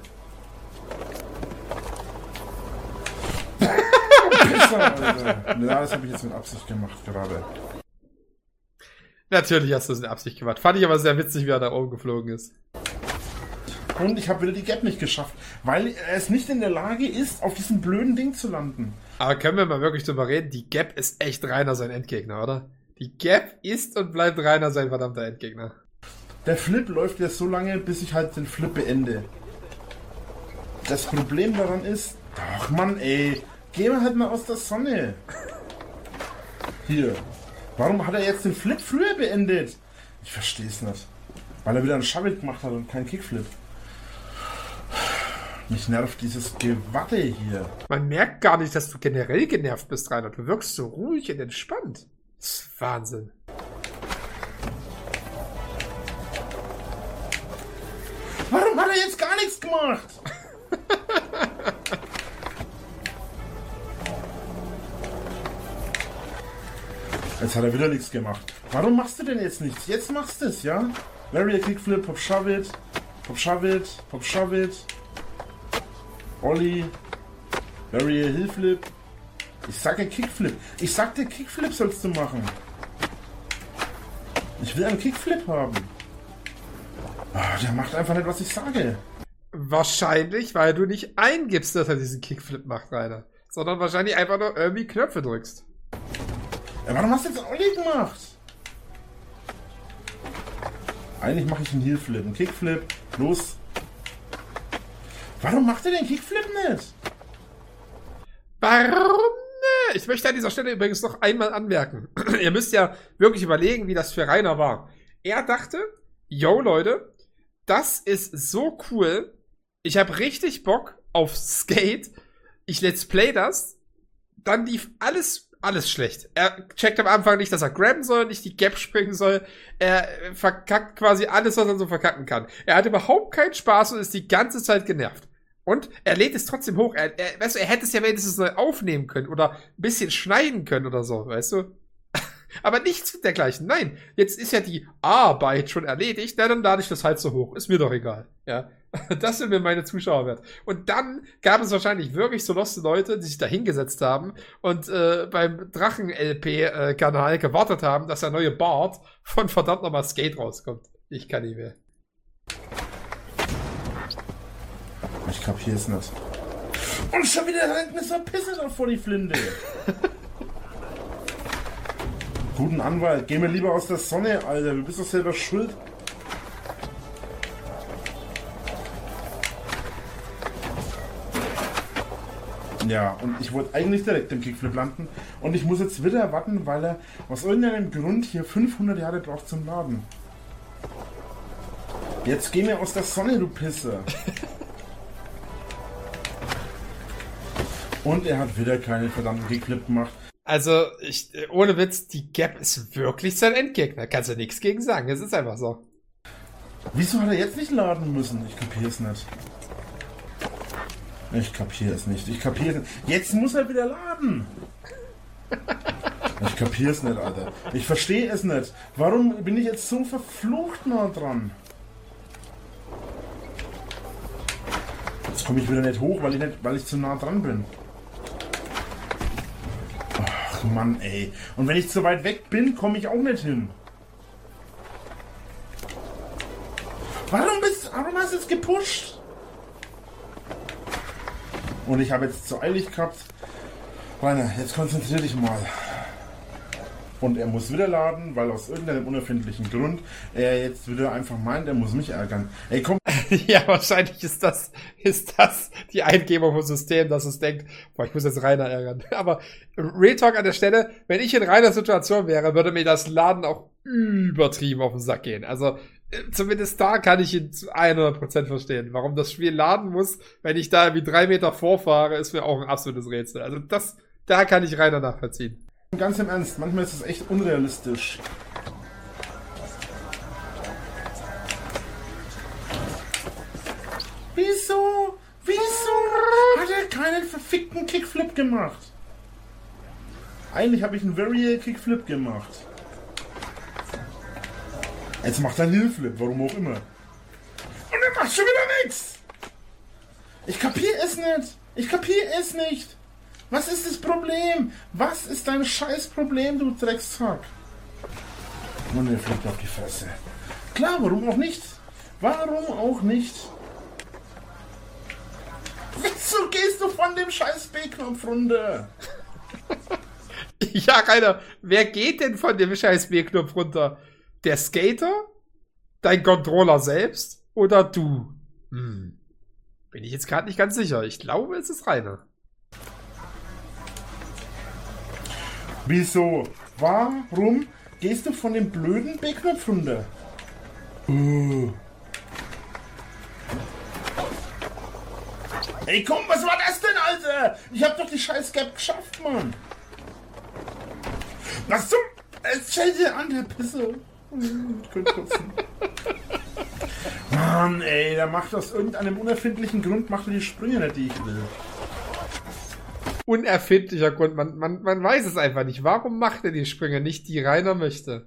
Speaker 2: Ja, das habe ich jetzt mit Absicht gemacht gerade.
Speaker 1: Natürlich hast du es in Absicht gemacht. Fand ich aber sehr witzig, wie er da oben geflogen ist.
Speaker 2: Und ich habe wieder die Gap nicht geschafft, weil er es nicht in der Lage ist, auf diesem blöden Ding zu landen.
Speaker 1: Aber können wir mal wirklich drüber reden? Die Gap ist echt Rainer sein Endgegner, oder? Die Gap ist und bleibt Rainer sein verdammter Endgegner.
Speaker 2: Der Flip läuft ja so lange, bis ich halt den Flip beende. Das Problem daran ist... Ach Mann, ey... Geh mal halt mal aus der Sonne. Hier. Warum hat er jetzt den Flip früher beendet? Ich verstehe es nicht. Weil er wieder einen Shovel gemacht hat und keinen Kickflip. Mich nervt dieses Gewatte hier.
Speaker 1: Man merkt gar nicht, dass du generell genervt bist, Rainer. Du wirkst so ruhig und entspannt. Das ist Wahnsinn.
Speaker 2: Warum hat er jetzt gar nichts gemacht? Jetzt hat er wieder nichts gemacht. Warum machst du denn jetzt nichts? Jetzt machst du es, ja? Larry Kickflip, Pop Shove It, Pop Shove It, Pop Shove It. Ollie. Larry Hillflip. Ich sage Kickflip. Ich sagte Kickflip sollst du machen. Ich will einen Kickflip haben. Oh, der macht einfach nicht, was ich sage.
Speaker 1: Wahrscheinlich, weil du nicht eingibst, dass er diesen Kickflip macht, Rainer. Sondern wahrscheinlich einfach nur irgendwie Knöpfe drückst.
Speaker 2: Ja, warum hast du jetzt Ollie gemacht? Eigentlich mache ich einen Heelflip, einen Kickflip. Los. Warum macht er den Kickflip nicht?
Speaker 1: Warum nicht? Ich möchte an dieser Stelle übrigens noch einmal anmerken. Ihr müsst ja wirklich überlegen, wie das für Rainer war. Er dachte, yo Leute, das ist so cool. Ich habe richtig Bock auf Skate. ich let's play das, dann lief alles, alles schlecht. Er checkt am Anfang nicht, dass er grabben soll, nicht die Gap springen soll. Er verkackt quasi alles, was er so verkacken kann. Er hat überhaupt keinen Spaß und ist die ganze Zeit genervt. Und er lädt es trotzdem hoch. Er, er, weißt du, er hätte es ja wenigstens neu aufnehmen können oder ein bisschen schneiden können oder so, weißt du? Aber nichts dergleichen. Nein, jetzt ist ja die Arbeit schon erledigt. Na, dann lade ich das halt so hoch. Ist mir doch egal. Ja, das sind mir meine Zuschauer wert. Und dann gab es wahrscheinlich wirklich so loste Leute, die sich da hingesetzt haben und äh, beim Drachen-L P-Kanal gewartet haben, dass der neue Bart von verdammt nochmal Skate rauskommt. Ich kann nicht mehr.
Speaker 2: Ich kapier's nicht. Und schon wieder rennt mir so ein Pisser da vor die Flinte. Guten Anwalt, geh mir lieber aus der Sonne, Alter. Du bist doch selber schuld. Ja, und ich wollte eigentlich direkt den Kickflip landen. Und ich muss jetzt wieder warten, weil er aus irgendeinem Grund hier fünfhundert Jahre braucht zum Laden. Jetzt geh mir aus der Sonne, du Pisser. Und er hat wieder keinen verdammten Kickflip gemacht.
Speaker 1: Also, ich, ohne Witz, die Gap ist wirklich sein Endgegner. Kannst du nichts gegen sagen. Es ist einfach so.
Speaker 2: Wieso hat er jetzt nicht laden müssen? Ich kapiere es nicht. Ich kapiere es nicht. Ich kapiere es. Jetzt muss er wieder laden. Ich kapiere es nicht, Alter. Ich verstehe es nicht. Warum bin ich jetzt so verflucht nah dran? Jetzt komme ich wieder nicht hoch, weil ich, nicht, weil ich zu nah dran bin. Ach Mann, ey. Und wenn ich zu weit weg bin, komme ich auch nicht hin. Warum bist warum hast du es gepusht? Und ich habe jetzt zu eilig gehabt. Rainer, jetzt konzentrier dich mal. Und er muss wieder laden, weil aus irgendeinem unerfindlichen Grund er jetzt wieder einfach meint, er muss mich ärgern. Ey, komm.
Speaker 1: Ja, wahrscheinlich ist das, ist das die Eingebung vom System, dass es denkt, boah, ich muss jetzt Rainer ärgern. Aber Real Talk an der Stelle, wenn ich in Rainers Situation wäre, würde mir das Laden auch übertrieben auf den Sack gehen. Also, zumindest da kann ich ihn zu hundert Prozent verstehen. Warum das Spiel laden muss, wenn ich da wie drei Meter vorfahre, ist mir auch ein absolutes Rätsel. Also das, da kann ich Rainer nachvollziehen.
Speaker 2: Ganz im Ernst, manchmal ist es echt unrealistisch. Wieso? Wieso hat er keinen verfickten Kickflip gemacht? Eigentlich habe ich einen Varial Kickflip gemacht. Jetzt macht er einen Hillflip, warum auch immer. Und er macht schon wieder nichts. Ich kapiere es nicht. Ich kapiere es nicht. Was ist das Problem? Was ist dein scheiß Problem, du Drecksack? Und er fliegt auf die Fresse. Klar, warum auch nicht? Warum auch nicht? Wieso gehst du von dem scheiß B-Knopf runter?
Speaker 1: Ja, Rainer, wer geht denn von dem scheiß B-Knopf runter? Der Skater? Dein Controller selbst? Oder du? Hm. Bin ich jetzt gerade nicht ganz sicher. Ich glaube, es ist Rainer.
Speaker 2: Wieso? Warum gehst du von dem blöden B-Knopf runter? Uh. Ey, komm, was war das denn, Alter? Ich hab doch die scheiß Gap geschafft, Mann. Was zum... Es fällt dir an, der Pisse. Ich könnte kotzen. Mann, ey, der macht aus irgendeinem unerfindlichen Grund, macht er die Sprünge nicht, die ich will.
Speaker 1: Unerfindlicher Grund, man, man, man weiß es einfach nicht. Warum macht er die Sprünge nicht, die Rainer möchte?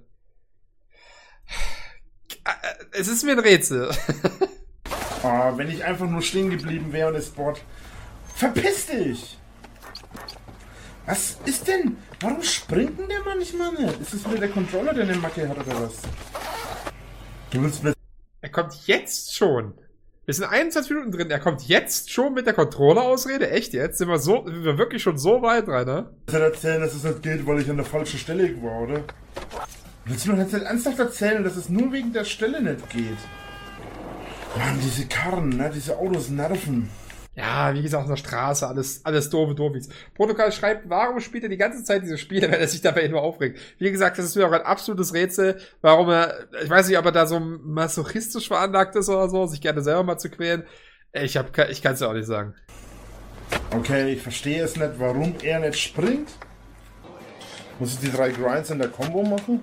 Speaker 1: Es ist mir ein Rätsel.
Speaker 2: Oh, wenn ich einfach nur stehen geblieben wäre und das Board... Verpiss dich! Was ist denn? Warum springt denn der manchmal nicht? Ist das wieder der Controller, der eine Macke hat oder was? Du willst mit...
Speaker 1: Er kommt jetzt schon. Wir sind einundzwanzig Minuten drin. Er kommt jetzt schon mit der Controller-Ausrede? Echt jetzt? Sind wir, so, sind wir wirklich schon so weit, Rainer?
Speaker 2: Willst du erzählen, dass es nicht geht, weil ich an der falschen Stelle war, oder? Willst du mir jetzt nicht ernsthaft erzählen, dass es nur wegen der Stelle nicht geht? Mann, diese Karren, ne? Diese Autos nerven.
Speaker 1: Ja, wie gesagt, auf der Straße, alles, alles doofe Doofis. Protokoll schreibt, warum spielt er die ganze Zeit diese Spiele, wenn er sich dabei nur aufregt? Wie gesagt, das ist mir auch ein absolutes Rätsel, warum er, ich weiß nicht, ob er da so masochistisch veranlagt ist oder so, sich gerne selber mal zu quälen. Ich hab, ich kann's ja auch nicht sagen.
Speaker 2: Okay, ich verstehe es nicht, warum er nicht springt. Muss ich die drei Grinds in der Combo machen?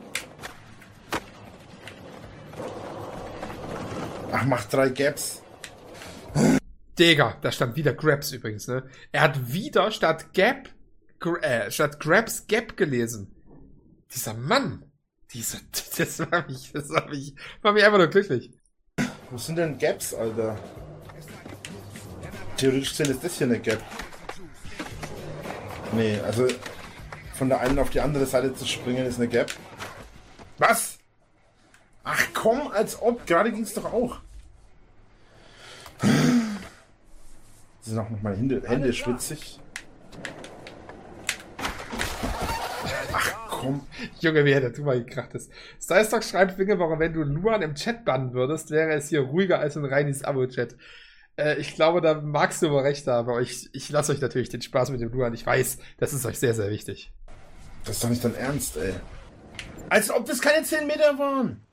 Speaker 2: Ach, mach drei Gaps.
Speaker 1: Digga, da stand wieder Grabs übrigens, ne? Er hat wieder statt Gap, gra äh, statt Grabs Gap gelesen. Dieser Mann. Dieser, das war mich, das war mich, war mich einfach nur glücklich.
Speaker 2: Was sind denn Gaps, Alter? Theoretisch zählt ist das hier eine Gap. Nee, also von der einen auf die andere Seite zu springen ist eine Gap. Was? Ach komm, als ob. Gerade ging es doch auch. Sind auch noch meine Hände, Hände schwitzig. Ach komm.
Speaker 1: Junge, wie hätte der drüber gekracht ist. Stylestock schreibt, Wingewoche, wenn du Luan im Chat bannen würdest, wäre es hier ruhiger als ein reines Abo-Chat. Äh, ich glaube, da magst du aber recht haben, aber ich, ich lasse euch natürlich den Spaß mit dem Luan. Ich weiß, das ist euch sehr, sehr wichtig.
Speaker 2: Das ist doch nicht dein Ernst, ey. Als ob das keine zehn Meter waren.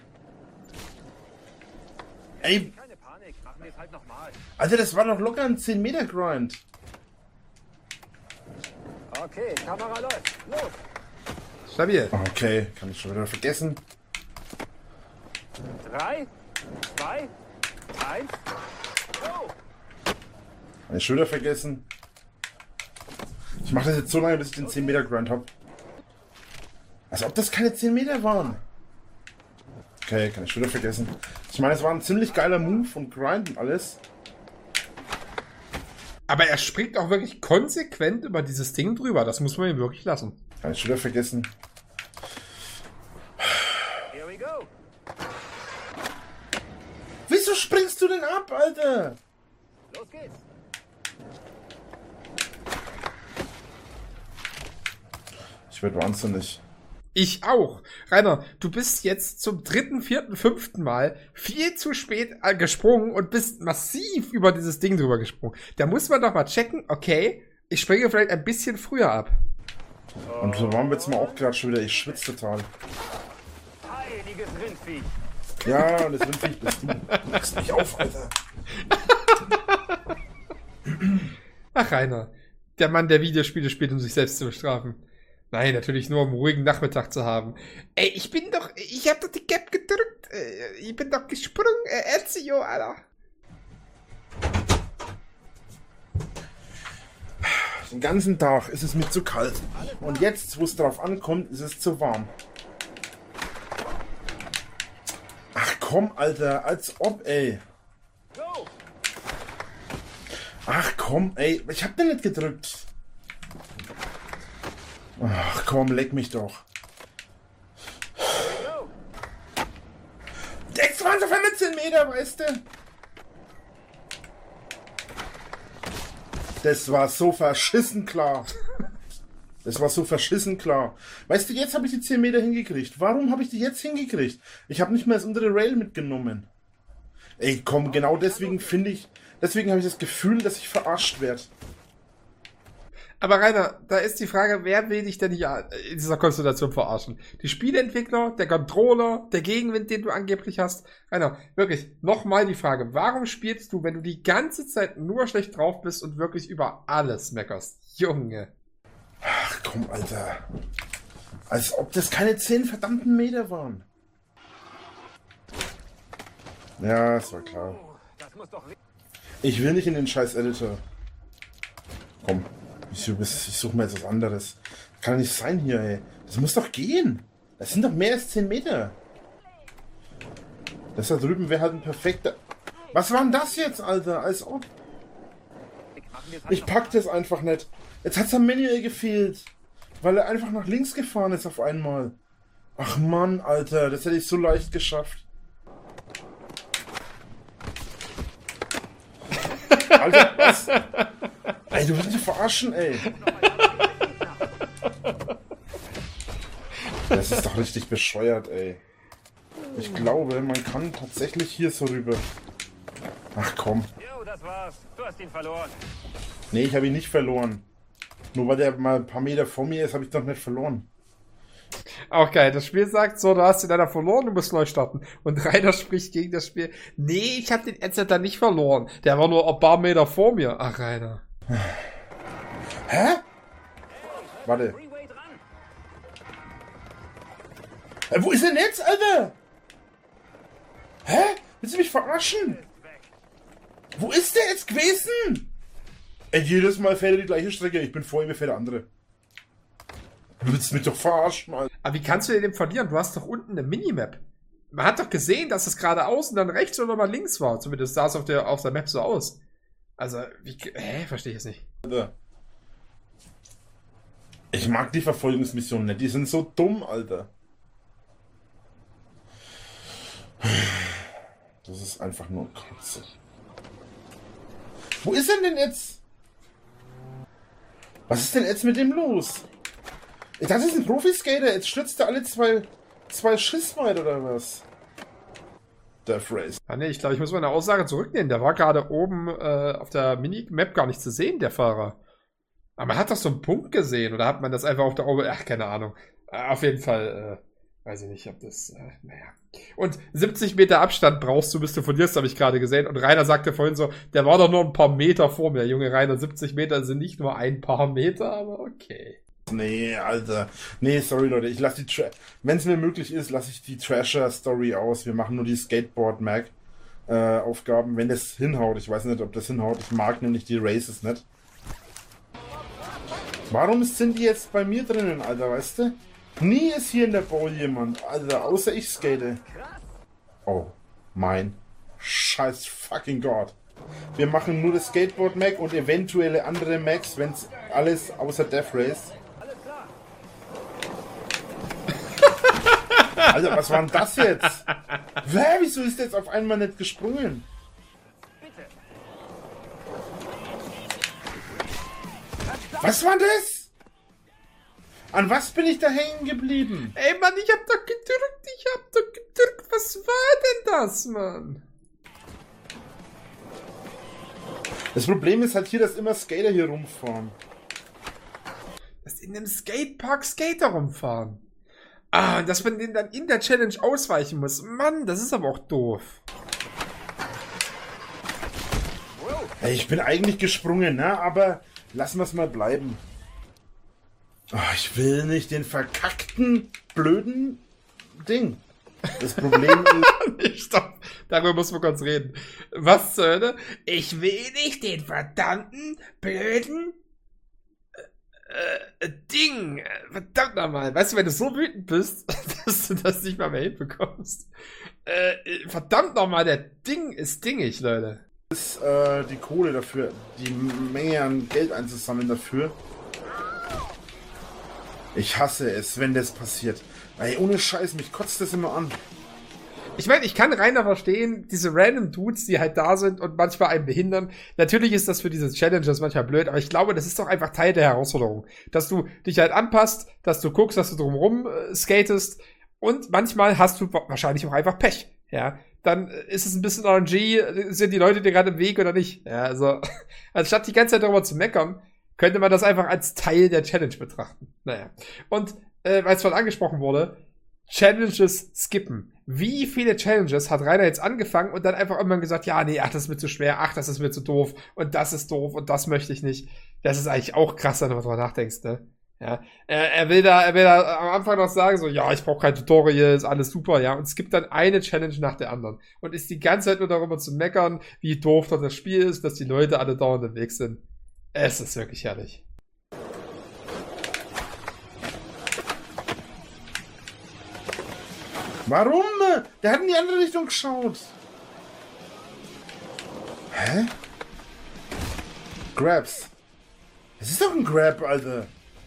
Speaker 2: Ey.
Speaker 3: Keine Panik, machen wir es halt nochmal.
Speaker 2: Alter, das war doch locker ein zehn Meter Grind.
Speaker 3: Okay, Kamera läuft. Los.
Speaker 1: Stabil.
Speaker 2: Okay, kann ich schon wieder vergessen.
Speaker 3: Drei, zwei, eins, go.
Speaker 2: Kann ich schon wieder vergessen. Ich mache das jetzt so lange, bis ich den zehn Meter Grind habe. Als ob das keine zehn Meter waren. Okay, kann ich schon wieder vergessen. Ich meine, es war ein ziemlich geiler Move und Grind und alles.
Speaker 1: Aber er springt auch wirklich konsequent über dieses Ding drüber. Das muss man ihm wirklich lassen.
Speaker 2: Kann ich schon wieder vergessen.
Speaker 3: Here we go.
Speaker 2: Wieso springst du denn ab, Alter?
Speaker 3: Los geht's.
Speaker 2: Ich werde wahnsinnig.
Speaker 1: Ich auch. Rainer, du bist jetzt zum dritten, vierten, fünften Mal viel zu spät äh, gesprungen und bist massiv über dieses Ding drüber gesprungen. Da muss man doch mal checken, okay, ich springe vielleicht ein bisschen früher ab.
Speaker 2: Und so waren wir jetzt mal auch gerade schon wieder. Ich schwitze total.
Speaker 3: Heiliges Rindvieh.
Speaker 2: Ja, und das Rindviech bist du. Du legst mich auf, Alter.
Speaker 1: Ach, Rainer, der Mann, der Videospiele spielt, um sich selbst zu bestrafen. Nein, natürlich nur um einen ruhigen Nachmittag zu haben. Ey, ich bin doch, ich hab doch die Gap gedrückt. Ich bin doch gesprungen, Ezio, Alter.
Speaker 2: Den ganzen Tag ist es mir zu kalt. Und jetzt, wo es drauf ankommt, ist es zu warm. Ach komm, Alter, als ob, ey.
Speaker 3: Go.
Speaker 2: Ach komm, ey, ich hab den nicht gedrückt. Ach komm, leck mich doch.
Speaker 3: Go.
Speaker 2: Jetzt waren es auf einmal zehn Meter, weißt du? Das war so verschissen klar. Das war so verschissen klar. Weißt du, jetzt habe ich die zehn Meter hingekriegt. Warum habe ich die jetzt hingekriegt? Ich habe nicht mehr das untere Rail mitgenommen. Ey, komm, genau deswegen finde ich... Deswegen habe ich das Gefühl, dass ich verarscht werde.
Speaker 1: Aber Rainer, da ist die Frage, wer will dich denn hier in dieser Konstellation verarschen? Die Spieleentwickler, der Controller, der Gegenwind, den du angeblich hast? Rainer, wirklich, nochmal die Frage, warum spielst du, wenn du die ganze Zeit nur schlecht drauf bist und wirklich über alles meckerst? Junge.
Speaker 2: Ach komm, Alter. Als ob das keine zehn verdammten Meter waren. Ja, das war klar.
Speaker 3: Oh, das muss doch...
Speaker 2: Ich will nicht in den scheiß Editor. Komm. Ich suche, ich suche mir jetzt was anderes. Kann doch nicht sein hier, ey. Das muss doch gehen. Das sind doch mehr als zehn Meter. Das da drüben wäre halt ein perfekter... Was war denn das jetzt, Alter? Als ob... Ich pack das einfach nicht. Jetzt hat's am Manuel gefehlt. Weil er einfach nach links gefahren ist auf einmal. Ach Mann, Alter. Das hätte ich so leicht geschafft. Alter, was? Ey, du willst mich verarschen, ey. Das ist doch richtig bescheuert, ey. Ich glaube, man kann tatsächlich hier so rüber. Ach komm.
Speaker 3: Jo, das war's. Du hast ihn verloren.
Speaker 2: Nee, ich habe ihn nicht verloren. Nur weil der mal ein paar Meter vor mir ist, habe ich doch nicht verloren.
Speaker 1: Auch geil. Das Spiel sagt so, du hast den leider verloren, du musst neu starten. Und Rainer spricht gegen das Spiel. Nee, ich habe den Edset da nicht verloren. Der war nur ein paar Meter vor mir. Ach, Rainer.
Speaker 2: Hä? Warte.
Speaker 3: Freeway dran.
Speaker 2: Äh, wo ist denn jetzt, Alter? Hä? Willst du mich verarschen? Wo ist der jetzt gewesen? Ey, jedes Mal fährt er die gleiche Strecke. Ich bin vor ihm, mir fährt der andere. Du willst mich doch verarschen, Alter.
Speaker 1: Aber wie kannst du den verlieren? Du hast doch unten eine Minimap. Man hat doch gesehen, dass es geradeaus und dann rechts oder mal links war. Zumindest sah es auf der, auf der Map so aus. Also, wie, hä? Verstehe ich jetzt nicht.
Speaker 2: Alter. Ich mag die Verfolgungsmissionen nicht. Die sind so dumm, Alter. Das ist einfach nur Kotze. Wo ist er denn jetzt? Was ist denn jetzt mit dem los? Das ist ein Profiskater. Jetzt stürzt er alle zwei, zwei Schiss weit, oder was? Death Race.
Speaker 1: Ah, nee, ich glaube, ich muss meine Aussage zurücknehmen. Der war gerade oben äh, auf der Minimap gar nicht zu sehen, der Fahrer. Aber man hat doch so einen Punkt gesehen. Oder hat man das einfach auf der Ober... Ach, keine Ahnung. Äh, auf jeden Fall, äh, weiß ich nicht, ob das... Äh, naja. Und siebzig Meter Abstand brauchst du, bis du verlierst, habe ich gerade gesehen. Und Rainer sagte vorhin so, der war doch nur ein paar Meter vor mir. Junge Rainer, siebzig Meter sind nicht nur ein paar Meter, aber okay.
Speaker 2: Nee, Alter. Nee, sorry, Leute. Ich lasse die Tra wenn es mir möglich ist, lasse ich die Trasher-Story aus. Wir machen nur die Skateboard-Mag-Aufgaben, äh, wenn das hinhaut. Ich weiß nicht, ob das hinhaut. Ich mag nämlich die Races nicht. Warum sind die jetzt bei mir drinnen, Alter, weißt du? Nie ist hier in der Bowl jemand, Alter, außer ich skate. Oh, mein scheiß fucking Gott. Wir machen nur das Skateboard-Mag und eventuelle andere Mags, wenn es alles außer Death Race. Alter, was war denn das jetzt? Hä, wieso ist der jetzt auf einmal nicht gesprungen? Was war das? An was bin ich da hängen geblieben?
Speaker 1: Ey, Mann, ich hab doch gedrückt, ich hab doch gedrückt. Was war denn das, Mann?
Speaker 2: Das Problem ist halt hier, dass immer Skater hier rumfahren.
Speaker 1: Dass in dem Skatepark Skater rumfahren. Ah, und dass man denen dann in der Challenge ausweichen muss. Mann, das ist aber auch doof.
Speaker 2: Ey, ich bin eigentlich gesprungen, ne? Aber lassen wir es mal bleiben. Oh, ich will nicht den verkackten, blöden Ding. Das Problem ist...
Speaker 1: Stopp, darüber müssen wir kurz reden. Was zur Hölle? Ich will nicht den verdammten, blöden äh, äh, Ding. Verdammt nochmal. Weißt du, wenn du so wütend bist, dass du das nicht mal mehr hinbekommst. Äh, verdammt nochmal, der Ding ist dingig, Leute.
Speaker 2: Ist äh, die Kohle dafür, die Menge an Geld einzusammeln dafür. Ich hasse es, wenn das passiert. Ey, ohne Scheiß, mich kotzt das immer an.
Speaker 1: Ich meine, ich kann Rainer verstehen, diese random Dudes, die halt da sind und manchmal einen behindern. Natürlich ist das für diese Challenges manchmal blöd, aber ich glaube, das ist doch einfach Teil der Herausforderung. Dass du dich halt anpasst, dass du guckst, dass du drumherum äh, skatest und manchmal hast du wahrscheinlich auch einfach Pech, ja. Dann ist es ein bisschen R N G, sind die Leute dir gerade im Weg oder nicht. Ja, also, anstatt die ganze Zeit darüber zu meckern, könnte man das einfach als Teil der Challenge betrachten. Naja. Und, äh, weil es vorhin angesprochen wurde, Challenges skippen. Wie viele Challenges hat Rainer jetzt angefangen und dann einfach irgendwann gesagt, ja, nee, ach, das ist mir zu schwer, ach, das ist mir zu doof und das ist doof und das möchte ich nicht. Das ist eigentlich auch krass, wenn du mal drüber nachdenkst, ne? Ja, er, er will da, er will da am Anfang noch sagen, so, ja, ich brauche kein Tutorial, ist alles super, ja, und es gibt dann eine Challenge nach der anderen und ist die ganze Zeit nur darüber zu meckern, wie doof doch das Spiel ist, dass die Leute alle dauernd im Weg sind. Es ist wirklich herrlich.
Speaker 2: Warum? Der hat in die andere Richtung geschaut. Hä? Grabs. Es ist doch ein Grab, Alter.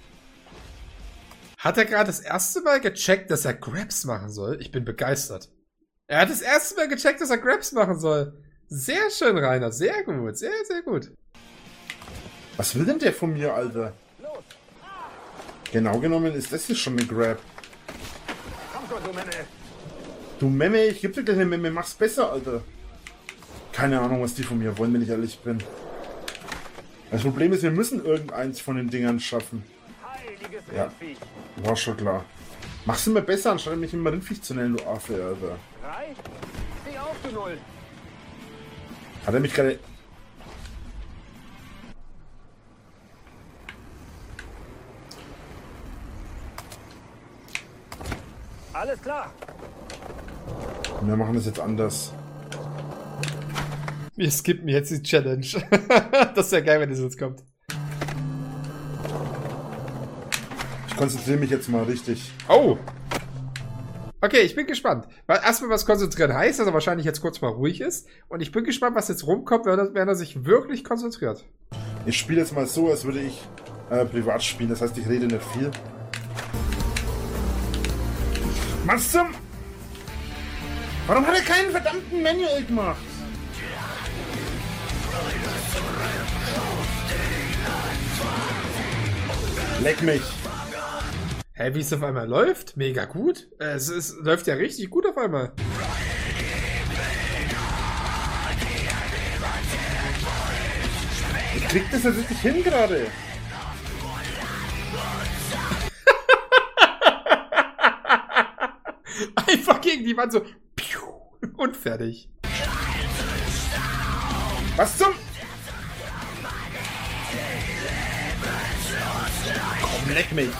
Speaker 1: Hat er gerade das erste Mal gecheckt, dass er Grabs machen soll? Ich bin begeistert. Er hat das erste Mal gecheckt, dass er Grabs machen soll. Sehr schön, Rainer. Sehr gut. Sehr, sehr gut.
Speaker 2: Was will denn der von mir, Alter? Genau genommen ist das hier schon ein Grab.
Speaker 3: Komm schon, du Memme.
Speaker 2: Du Memme, ich geb dir gleich eine Memme. Mach's besser, Alter. Keine Ahnung, was die von mir wollen, wenn ich ehrlich bin. Das Problem ist, wir müssen irgendeins von den Dingern schaffen.
Speaker 3: Heiliges
Speaker 2: Ja.
Speaker 3: Rindviech.
Speaker 2: War schon klar. Mach's immer besser, anstatt mich immer Rindviech zu nennen, du Affe, Alter.
Speaker 3: Drei. Steh auf, du Null.
Speaker 2: Hat er mich gerade...
Speaker 3: Alles klar.
Speaker 2: Und wir machen das jetzt anders.
Speaker 1: Wir skippen jetzt die Challenge. Das ist ja geil, wenn das jetzt kommt.
Speaker 2: Ich konzentriere mich jetzt mal richtig.
Speaker 1: Oh! Okay, ich bin gespannt. Weil erstmal, was konzentrieren heißt, dass er wahrscheinlich jetzt kurz mal ruhig ist. Und ich bin gespannt, was jetzt rumkommt, wenn er, wenn er sich wirklich konzentriert.
Speaker 2: Ich spiele jetzt mal so, als würde ich äh, privat spielen. Das heißt, ich rede nicht viel. Was zum... Warum hat er keinen verdammten Manual gemacht? Leck mich.
Speaker 1: Hä, wie es auf einmal läuft? Mega gut. Es ist, läuft ja richtig gut auf einmal.
Speaker 2: Ich krieg das jetzt richtig hin gerade.
Speaker 1: Einfach gegen die Wand so. Und fertig.
Speaker 2: Was zum... Komm, leck mich.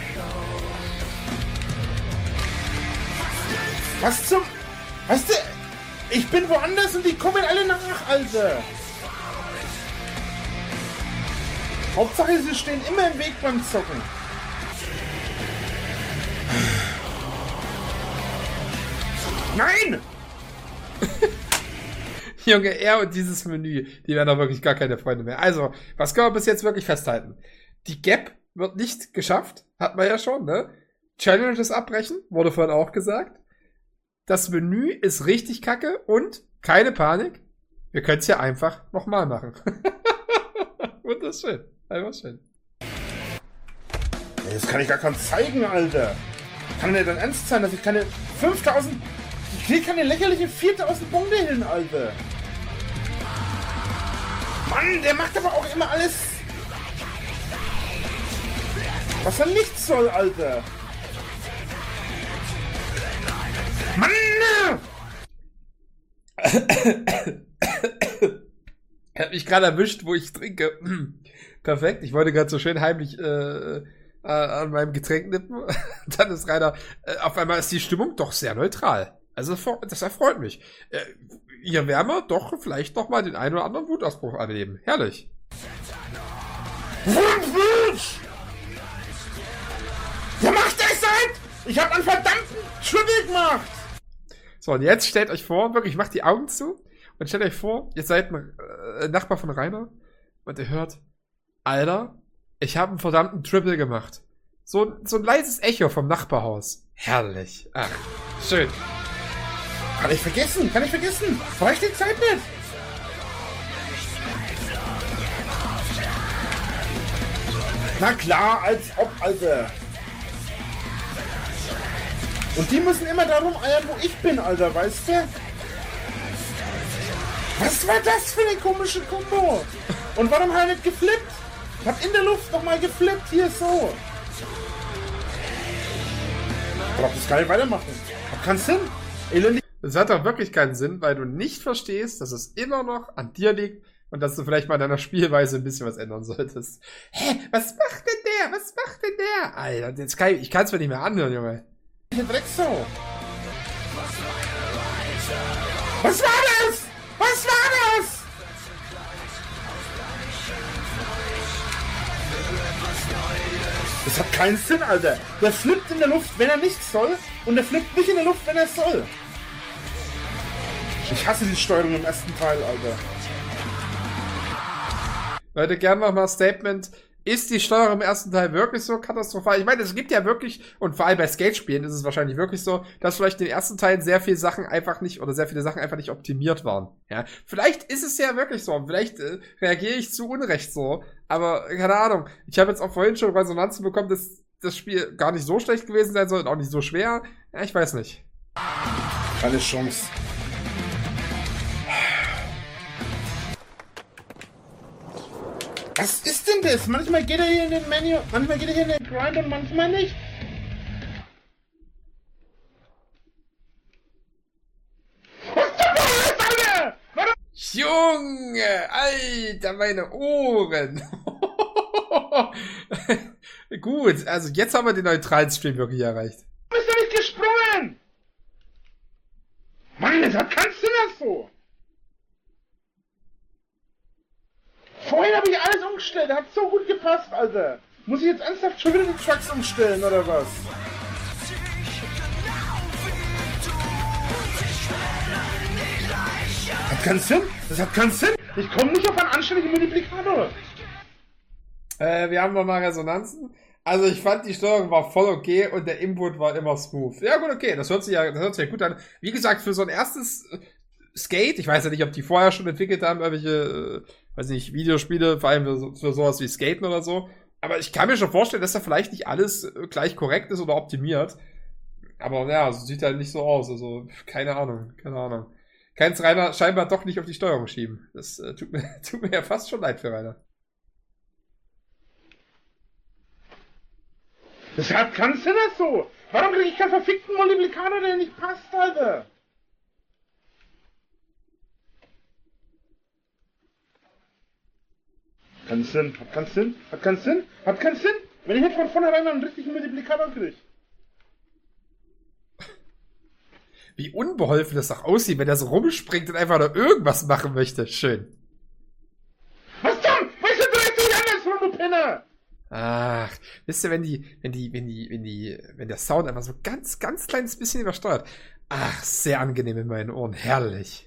Speaker 2: Was zum... Weißt du, ich bin woanders und die kommen alle nach, Alter. Hauptsache, sie stehen immer im Weg beim Zocken. Nein!
Speaker 1: Junge, er und dieses Menü, die werden doch wirklich gar keine Freunde mehr. Also, was können wir bis jetzt wirklich festhalten? Die Gap wird nicht geschafft, hat man ja schon, ne? Challenges abbrechen, wurde vorhin auch gesagt. Das Menü ist richtig kacke und keine Panik, wir können es ja einfach nochmal machen. Wunderschön, einfach schön.
Speaker 2: Das kann ich gar keinem zeigen, Alter. Kann nicht dein Ernst sein, dass ich keine fünftausend... Ich krieg keine lächerliche viertausend Punkte hin, Alter. Mann, der macht aber auch immer alles... Was er nicht soll, Alter. Mann!
Speaker 1: Er hat mich gerade erwischt, wo ich trinke. Perfekt, ich wollte gerade so schön heimlich äh, äh, an meinem Getränk nippen. Dann ist Rainer, äh, auf einmal ist die Stimmung doch sehr neutral. Also das erfreut mich. Äh, hier werden wir doch vielleicht noch mal den einen oder anderen Wutausbruch erleben. Herrlich.
Speaker 2: Wutwut! Der macht das halt! Ich hab einen verdammten Triple gemacht!
Speaker 1: So, und jetzt stellt euch vor, wirklich, macht die Augen zu und stellt euch vor, ihr seid ein äh, Nachbar von Rainer und ihr hört, Alter, ich habe einen verdammten Triple gemacht. So, so ein leises Echo vom Nachbarhaus. Herrlich. Ach, schön.
Speaker 2: Kann ich vergessen, kann ich vergessen. Reicht die Zeit nicht. Na klar, als ob, Alter. Und die müssen immer darum eiern, wo ich bin, Alter, weißt du? Was war das für eine komische Kombo? Und warum hat er nicht geflippt? Ich hab in der Luft nochmal geflippt, hier so. Ich glaub, das kann ich weitermachen. Hab keinen Sinn. Elendig.
Speaker 1: Das hat doch wirklich keinen Sinn, weil du nicht verstehst, dass es immer noch an dir liegt und dass du vielleicht mal in deiner Spielweise ein bisschen was ändern solltest. Hä? Was macht denn der? Was macht denn der? Alter, jetzt kann ich, ich kann es mir nicht mehr anhören, Junge.
Speaker 2: Drecksau. Was war das? Was war das? Das hat keinen Sinn, Alter. Der flippt in der Luft, wenn er nicht soll, und der flippt nicht in der Luft, wenn er soll. Ich hasse die Steuerung im ersten Teil, Alter.
Speaker 1: Leute, gerne nochmal Statement. Ist die Steuerung im ersten Teil wirklich so katastrophal? Ich meine, es gibt ja wirklich, und vor allem bei Skatespielen ist es wahrscheinlich wirklich so, dass vielleicht in den ersten Teilen sehr viele Sachen einfach nicht, oder sehr viele Sachen einfach nicht optimiert waren. Ja, vielleicht ist es ja wirklich so, und vielleicht äh, reagiere ich zu Unrecht so, aber keine Ahnung. Ich habe jetzt auch vorhin schon Resonanzen bekommen, dass das Spiel gar nicht so schlecht gewesen sein soll und auch nicht so schwer. Ja, ich weiß nicht.
Speaker 2: Keine Chance. Was ist denn das? Manchmal geht er hier in den Menü, manchmal geht er hier in den Grind und manchmal nicht.
Speaker 1: Junge, Alter, meine Ohren. Gut, also jetzt haben wir den neutralen Stream wirklich erreicht.
Speaker 2: Bist du nicht gesprungen? Das hat keinen Sinn, das so. Vorhin habe ich alles umgestellt, hat so gut gepasst, Alter. Muss ich jetzt ernsthaft schon wieder die Trucks umstellen, oder was? Hat keinen Sinn? Das hat keinen Sinn! Ich komme nicht auf einen anständigen Multiplikator!
Speaker 1: Äh, wir haben nochmal Resonanzen. Also ich fand, die Steuerung war voll okay und der Input war immer smooth. Ja gut, okay, das hört sich ja, das hört sich ja gut an. Wie gesagt, für so ein erstes Skate, ich weiß ja nicht, ob die vorher schon entwickelt haben, irgendwelche, äh, weiß nicht, Videospiele, vor allem für, für sowas wie Skaten oder so. Aber ich kann mir schon vorstellen, dass da vielleicht nicht alles gleich korrekt ist oder optimiert. Aber ja, so sieht halt nicht so aus. Also, keine Ahnung, keine Ahnung. Kannst Rainer scheinbar doch nicht auf die Steuerung schieben. Das äh, tut, mir, tut mir ja fast schon leid für Rainer.
Speaker 2: Das hat keinen Sinn, das so. Warum kriege ich keinen verfickten Multiplikator, der nicht passt, Alter? Keinen Sinn, hat keinen Sinn, hat keinen Sinn, hat keinen Sinn. Wenn ich nicht von vornherein einen richtigen Multiplikator kriege.
Speaker 1: Wie unbeholfen das doch aussieht, wenn er so rumspringt und einfach nur irgendwas machen möchte. Schön.
Speaker 2: Was denn? Weißt du, drehst du dich anders rum, du Penner?
Speaker 1: Ach, wisst ihr, wenn die, wenn die, wenn die, wenn die, wenn der Sound einfach so ganz, ganz kleines bisschen übersteuert. Ach, sehr angenehm in meinen Ohren. Herrlich.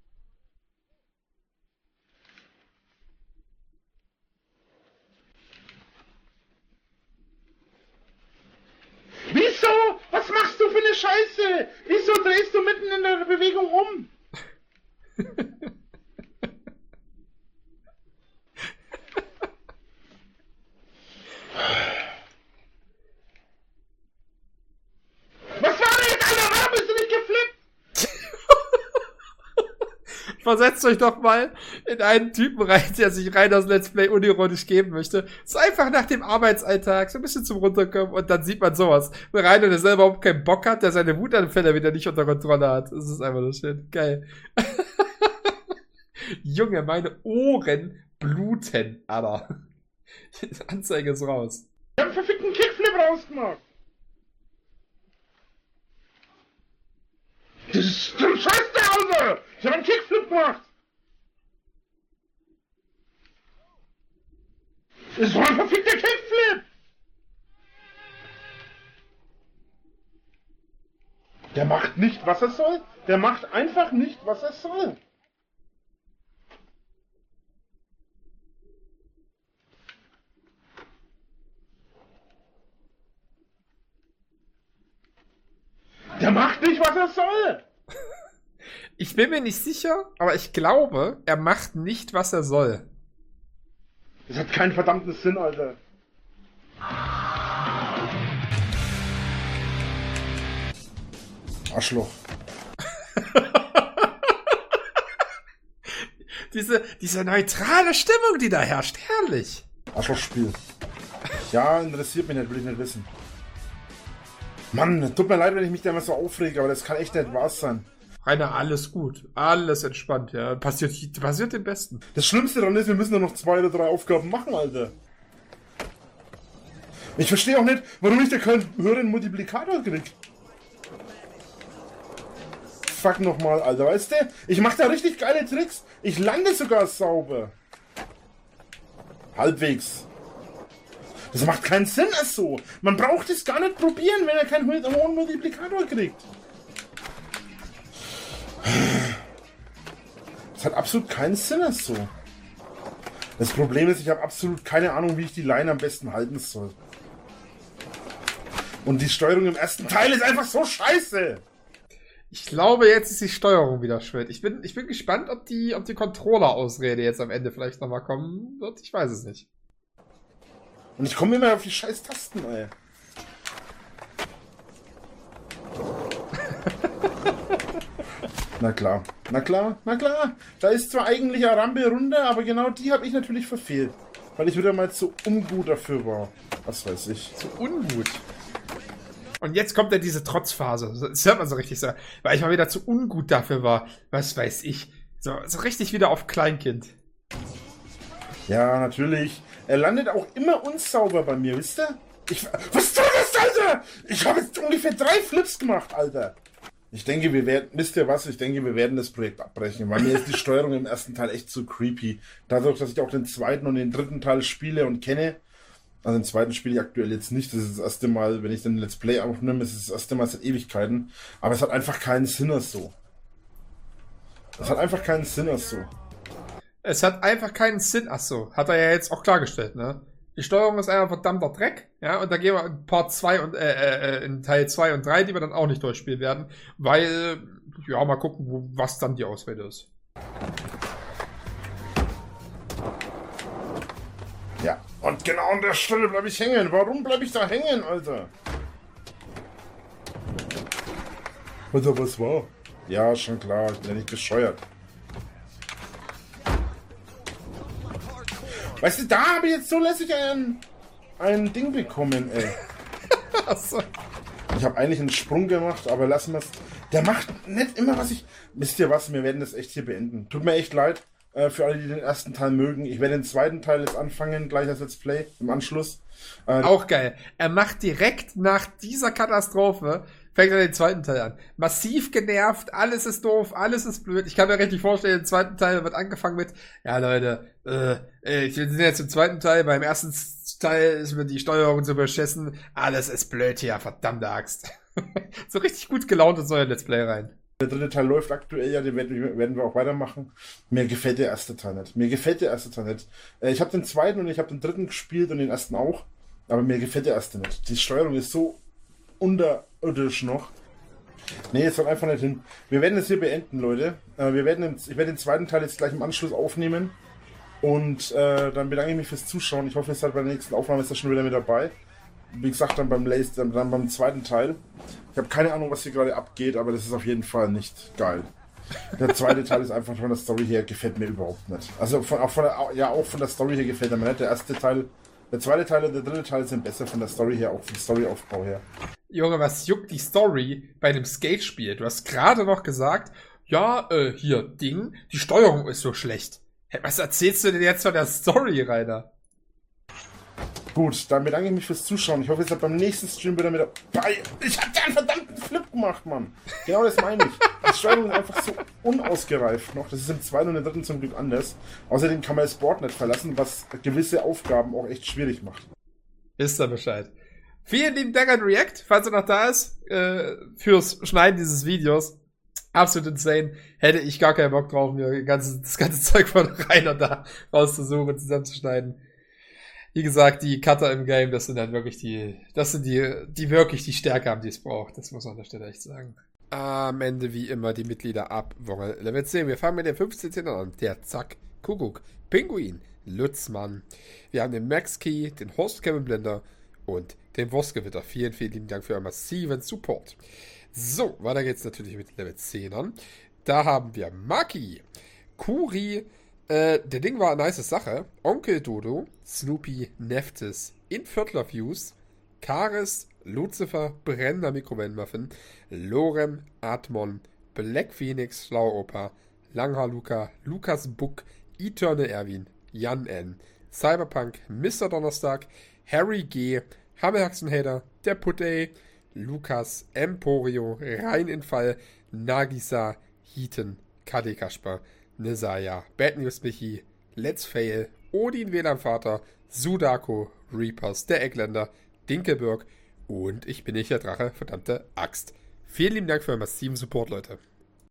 Speaker 2: Wieso? Was machst du für eine Scheiße? Wieso drehst du mitten in der Bewegung um? Was war denn jetzt, Alter? Warum bist du nicht geflippt?
Speaker 1: Versetzt euch doch mal in einen Typen rein, der sich rein aus Let's Play unironisch geben möchte. So einfach nach dem Arbeitsalltag, so ein bisschen zum Runterkommen und dann sieht man sowas. Wo Rainer, der selber überhaupt keinen Bock hat, der seine Wutanfälle wieder nicht unter Kontrolle hat. Das ist einfach nur schön. Geil. Junge, meine Ohren bluten, Alter. Die Anzeige ist raus.
Speaker 2: Ich hab einen verfickten Kickflip rausgemacht. Das ist ein Scheiß zu Hause! Ich hab einen Kickflip gemacht! Das war ein verfickter Kickflip! Der macht nicht, was er soll. Der macht einfach nicht, was er soll. Der macht nicht, was er soll!
Speaker 1: Ich bin mir nicht sicher, aber ich glaube, er macht nicht, was er soll.
Speaker 2: Das hat keinen verdammten Sinn, Alter. Arschloch.
Speaker 1: diese, diese neutrale Stimmung, die da herrscht, herrlich.
Speaker 2: Arschlochspiel. Ja, interessiert mich nicht, will ich nicht wissen. Mann, tut mir leid, wenn ich mich da immer so aufrege, aber das kann echt nicht wahr sein.
Speaker 1: Rainer, alles gut. Alles entspannt, ja. Passiert, passiert dem Besten.
Speaker 2: Das Schlimmste daran ist, wir müssen nur noch zwei oder drei Aufgaben machen, Alter. Ich verstehe auch nicht, warum ich da keinen höheren Multiplikator krieg. Fuck nochmal, Alter, weißt du? Ich mach da richtig geile Tricks. Ich lande sogar sauber. Halbwegs. Das macht keinen Sinn, so. Man braucht es gar nicht probieren, wenn er keinen hohen Multiplikator kriegt. Das hat absolut keinen Sinn, so. Das Problem ist, ich habe absolut keine Ahnung, wie ich die Line am besten halten soll. Und die Steuerung im ersten Teil ist einfach so scheiße.
Speaker 1: Ich glaube, jetzt ist die Steuerung wieder schuld. Ich bin, ich bin gespannt, ob die, ob die Controller-Ausrede jetzt am Ende vielleicht nochmal kommen wird. Ich weiß es nicht.
Speaker 2: Und ich komme immer auf die scheiß Tasten, ey. Na klar, na klar, na klar. Da ist zwar eigentlich eine Rampe runter, aber genau die habe ich natürlich verfehlt. Weil ich wieder mal zu ungut dafür war. Was weiß ich.
Speaker 1: Zu ungut. Und jetzt kommt ja diese Trotzphase. Das hört man so richtig so. Weil ich mal wieder zu ungut dafür war. Was weiß ich. So, so richtig wieder auf Kleinkind.
Speaker 2: Ja, natürlich. Er landet auch immer unsauber bei mir, wisst ihr? Ich, was soll das, Alter? Ich habe jetzt ungefähr drei Flips gemacht, Alter. Ich denke, wir werden, wisst ihr was, ich denke, wir werden das Projekt abbrechen, weil mir ist die Steuerung im ersten Teil echt zu creepy. Dadurch, dass ich auch den zweiten und den dritten Teil spiele und kenne, also den zweiten spiele ich aktuell jetzt nicht, das ist das erste Mal, wenn ich den Let's Play aufnehme, das ist das erste Mal seit Ewigkeiten, aber es hat einfach keinen Sinn als so. Es hat einfach keinen Sinn als so.
Speaker 1: Es hat einfach keinen Sinn, ach so, hat er ja jetzt auch klargestellt, ne? Die Steuerung ist einfach verdammter Dreck, ja, und da gehen wir in Part zwei und, äh, äh, in Teil zwei und drei, die wir dann auch nicht durchspielen werden, weil, ja, mal gucken, wo, was dann die Ausrede ist.
Speaker 2: Ja, und genau an der Stelle bleibe ich hängen. Warum bleibe ich da hängen, Alter? Alter, was war? Ja, schon klar, ich bin ja nicht bescheuert. Weißt du, da habe ich jetzt so lässig ein, ein Ding bekommen, ey.
Speaker 1: Achso.
Speaker 2: Ich habe eigentlich einen Sprung gemacht, aber lassen wir es. Der macht nicht immer, was ich... Wisst ihr was, wir werden das echt hier beenden. Tut mir echt leid äh, für alle, die den ersten Teil mögen. Ich werde den zweiten Teil jetzt anfangen, gleich als Let's Play, im Anschluss. Äh,
Speaker 1: Auch geil. Er macht direkt nach dieser Katastrophe, fängt er den zweiten Teil an. Massiv genervt, alles ist doof, alles ist blöd. Ich kann mir richtig vorstellen, der zweiten Teil wird angefangen mit, ja Leute, äh, wir sind jetzt im zweiten Teil, beim ersten Teil ist mir die Steuerung so beschissen, alles ist blöd hier, verdammte Axt. So richtig gut gelaunt ins neue Let's Play rein.
Speaker 2: Der dritte Teil läuft aktuell, ja, den werden, werden wir auch weitermachen. Mir gefällt der erste Teil nicht. Mir gefällt der erste Teil nicht. Äh, ich habe den zweiten und ich habe den dritten gespielt und den ersten auch, aber mir gefällt der erste nicht. Die Steuerung ist so unterirdisch noch. Nee, es soll einfach nicht hin. Wir werden es hier beenden, Leute. Äh, wir werden den, ich werde den zweiten Teil jetzt gleich im Anschluss aufnehmen. Und äh, dann bedanke ich mich fürs Zuschauen. Ich hoffe, ihr seid bei der nächsten Aufnahme ist das schon wieder mit dabei. Wie gesagt, dann beim, Lace, dann, dann beim zweiten Teil. Ich habe keine Ahnung, was hier gerade abgeht, aber das ist auf jeden Fall nicht geil. Der zweite Teil ist einfach von der Story her, gefällt mir überhaupt nicht. Also von, auch von der, ja, auch von der Story her gefällt er mir nicht. Der erste Teil, der zweite Teil und der dritte Teil sind besser von der Story her, auch vom Storyaufbau her.
Speaker 1: Junge, was juckt die Story bei einem Skate-Spiel? Du hast gerade noch gesagt, ja, äh, hier, Ding, die Steuerung ist so schlecht. Hey, was erzählst du denn jetzt von der Story, Rainer?
Speaker 2: Gut, dann bedanke ich mich fürs Zuschauen. Ich hoffe, ihr seid beim nächsten Stream wieder mit dabei. Ich hab da einen verdammten Flip gemacht, Mann. Genau das meine ich. Die Steuerung ist einfach so unausgereift noch. Das ist im zweiten und im dritten zum Glück anders. Außerdem kann man das Board nicht verlassen, was gewisse Aufgaben auch echt schwierig macht.
Speaker 1: Ist da Bescheid. Vielen lieben Dank an React, falls er noch da ist, äh, fürs Schneiden dieses Videos. Absolut insane. Hätte ich gar keinen Bock drauf, mir ganze, das ganze Zeug von Rainer da rauszusuchen und zusammenzuschneiden. Wie gesagt, die Cutter im Game, das sind dann wirklich die, das sind die, die wirklich die Stärke haben, die es braucht. Das muss man an der Stelle echt sagen. Am Ende wie immer die Mitglieder ab Woche Level zehn. Wir fangen mit den fünfzehnten an. Der Zack, Kuckuck, Pinguin, Lutzmann. Wir haben den Max Key, den Horst Kevin Blender und den Wurstgewitter. Vielen, vielen lieben Dank für euren massiven Support. So, weiter geht's natürlich mit Level zehn an. Da haben wir Maki, Kuri, äh, der Ding war eine nice Sache. Onkel Dodo, Snoopy, Neftis, Inviertler Views, Karis, Lucifer, Brenda Mikrowellenmuffin, Lorem, Atmon, Black Phoenix, Schlaue Opa, Langhaar Luca, Lukas Buck, Eternal Erwin, Jan N, Cyberpunk, Mister Donnerstag, Harry G, Hammerhaxenhader, der Puttey, Lukas, Emporio, Reininfall, Nagisa, Heaton, K D Kasper, Nesaya, Bad News Michi, Let's Fail, Odin W L A N-Vater, Sudako, Reapers, der Eckländer, Dinkelberg und ich bin nicht der Drache, verdammte Axt. Vielen lieben Dank für euren massiven Support, Leute.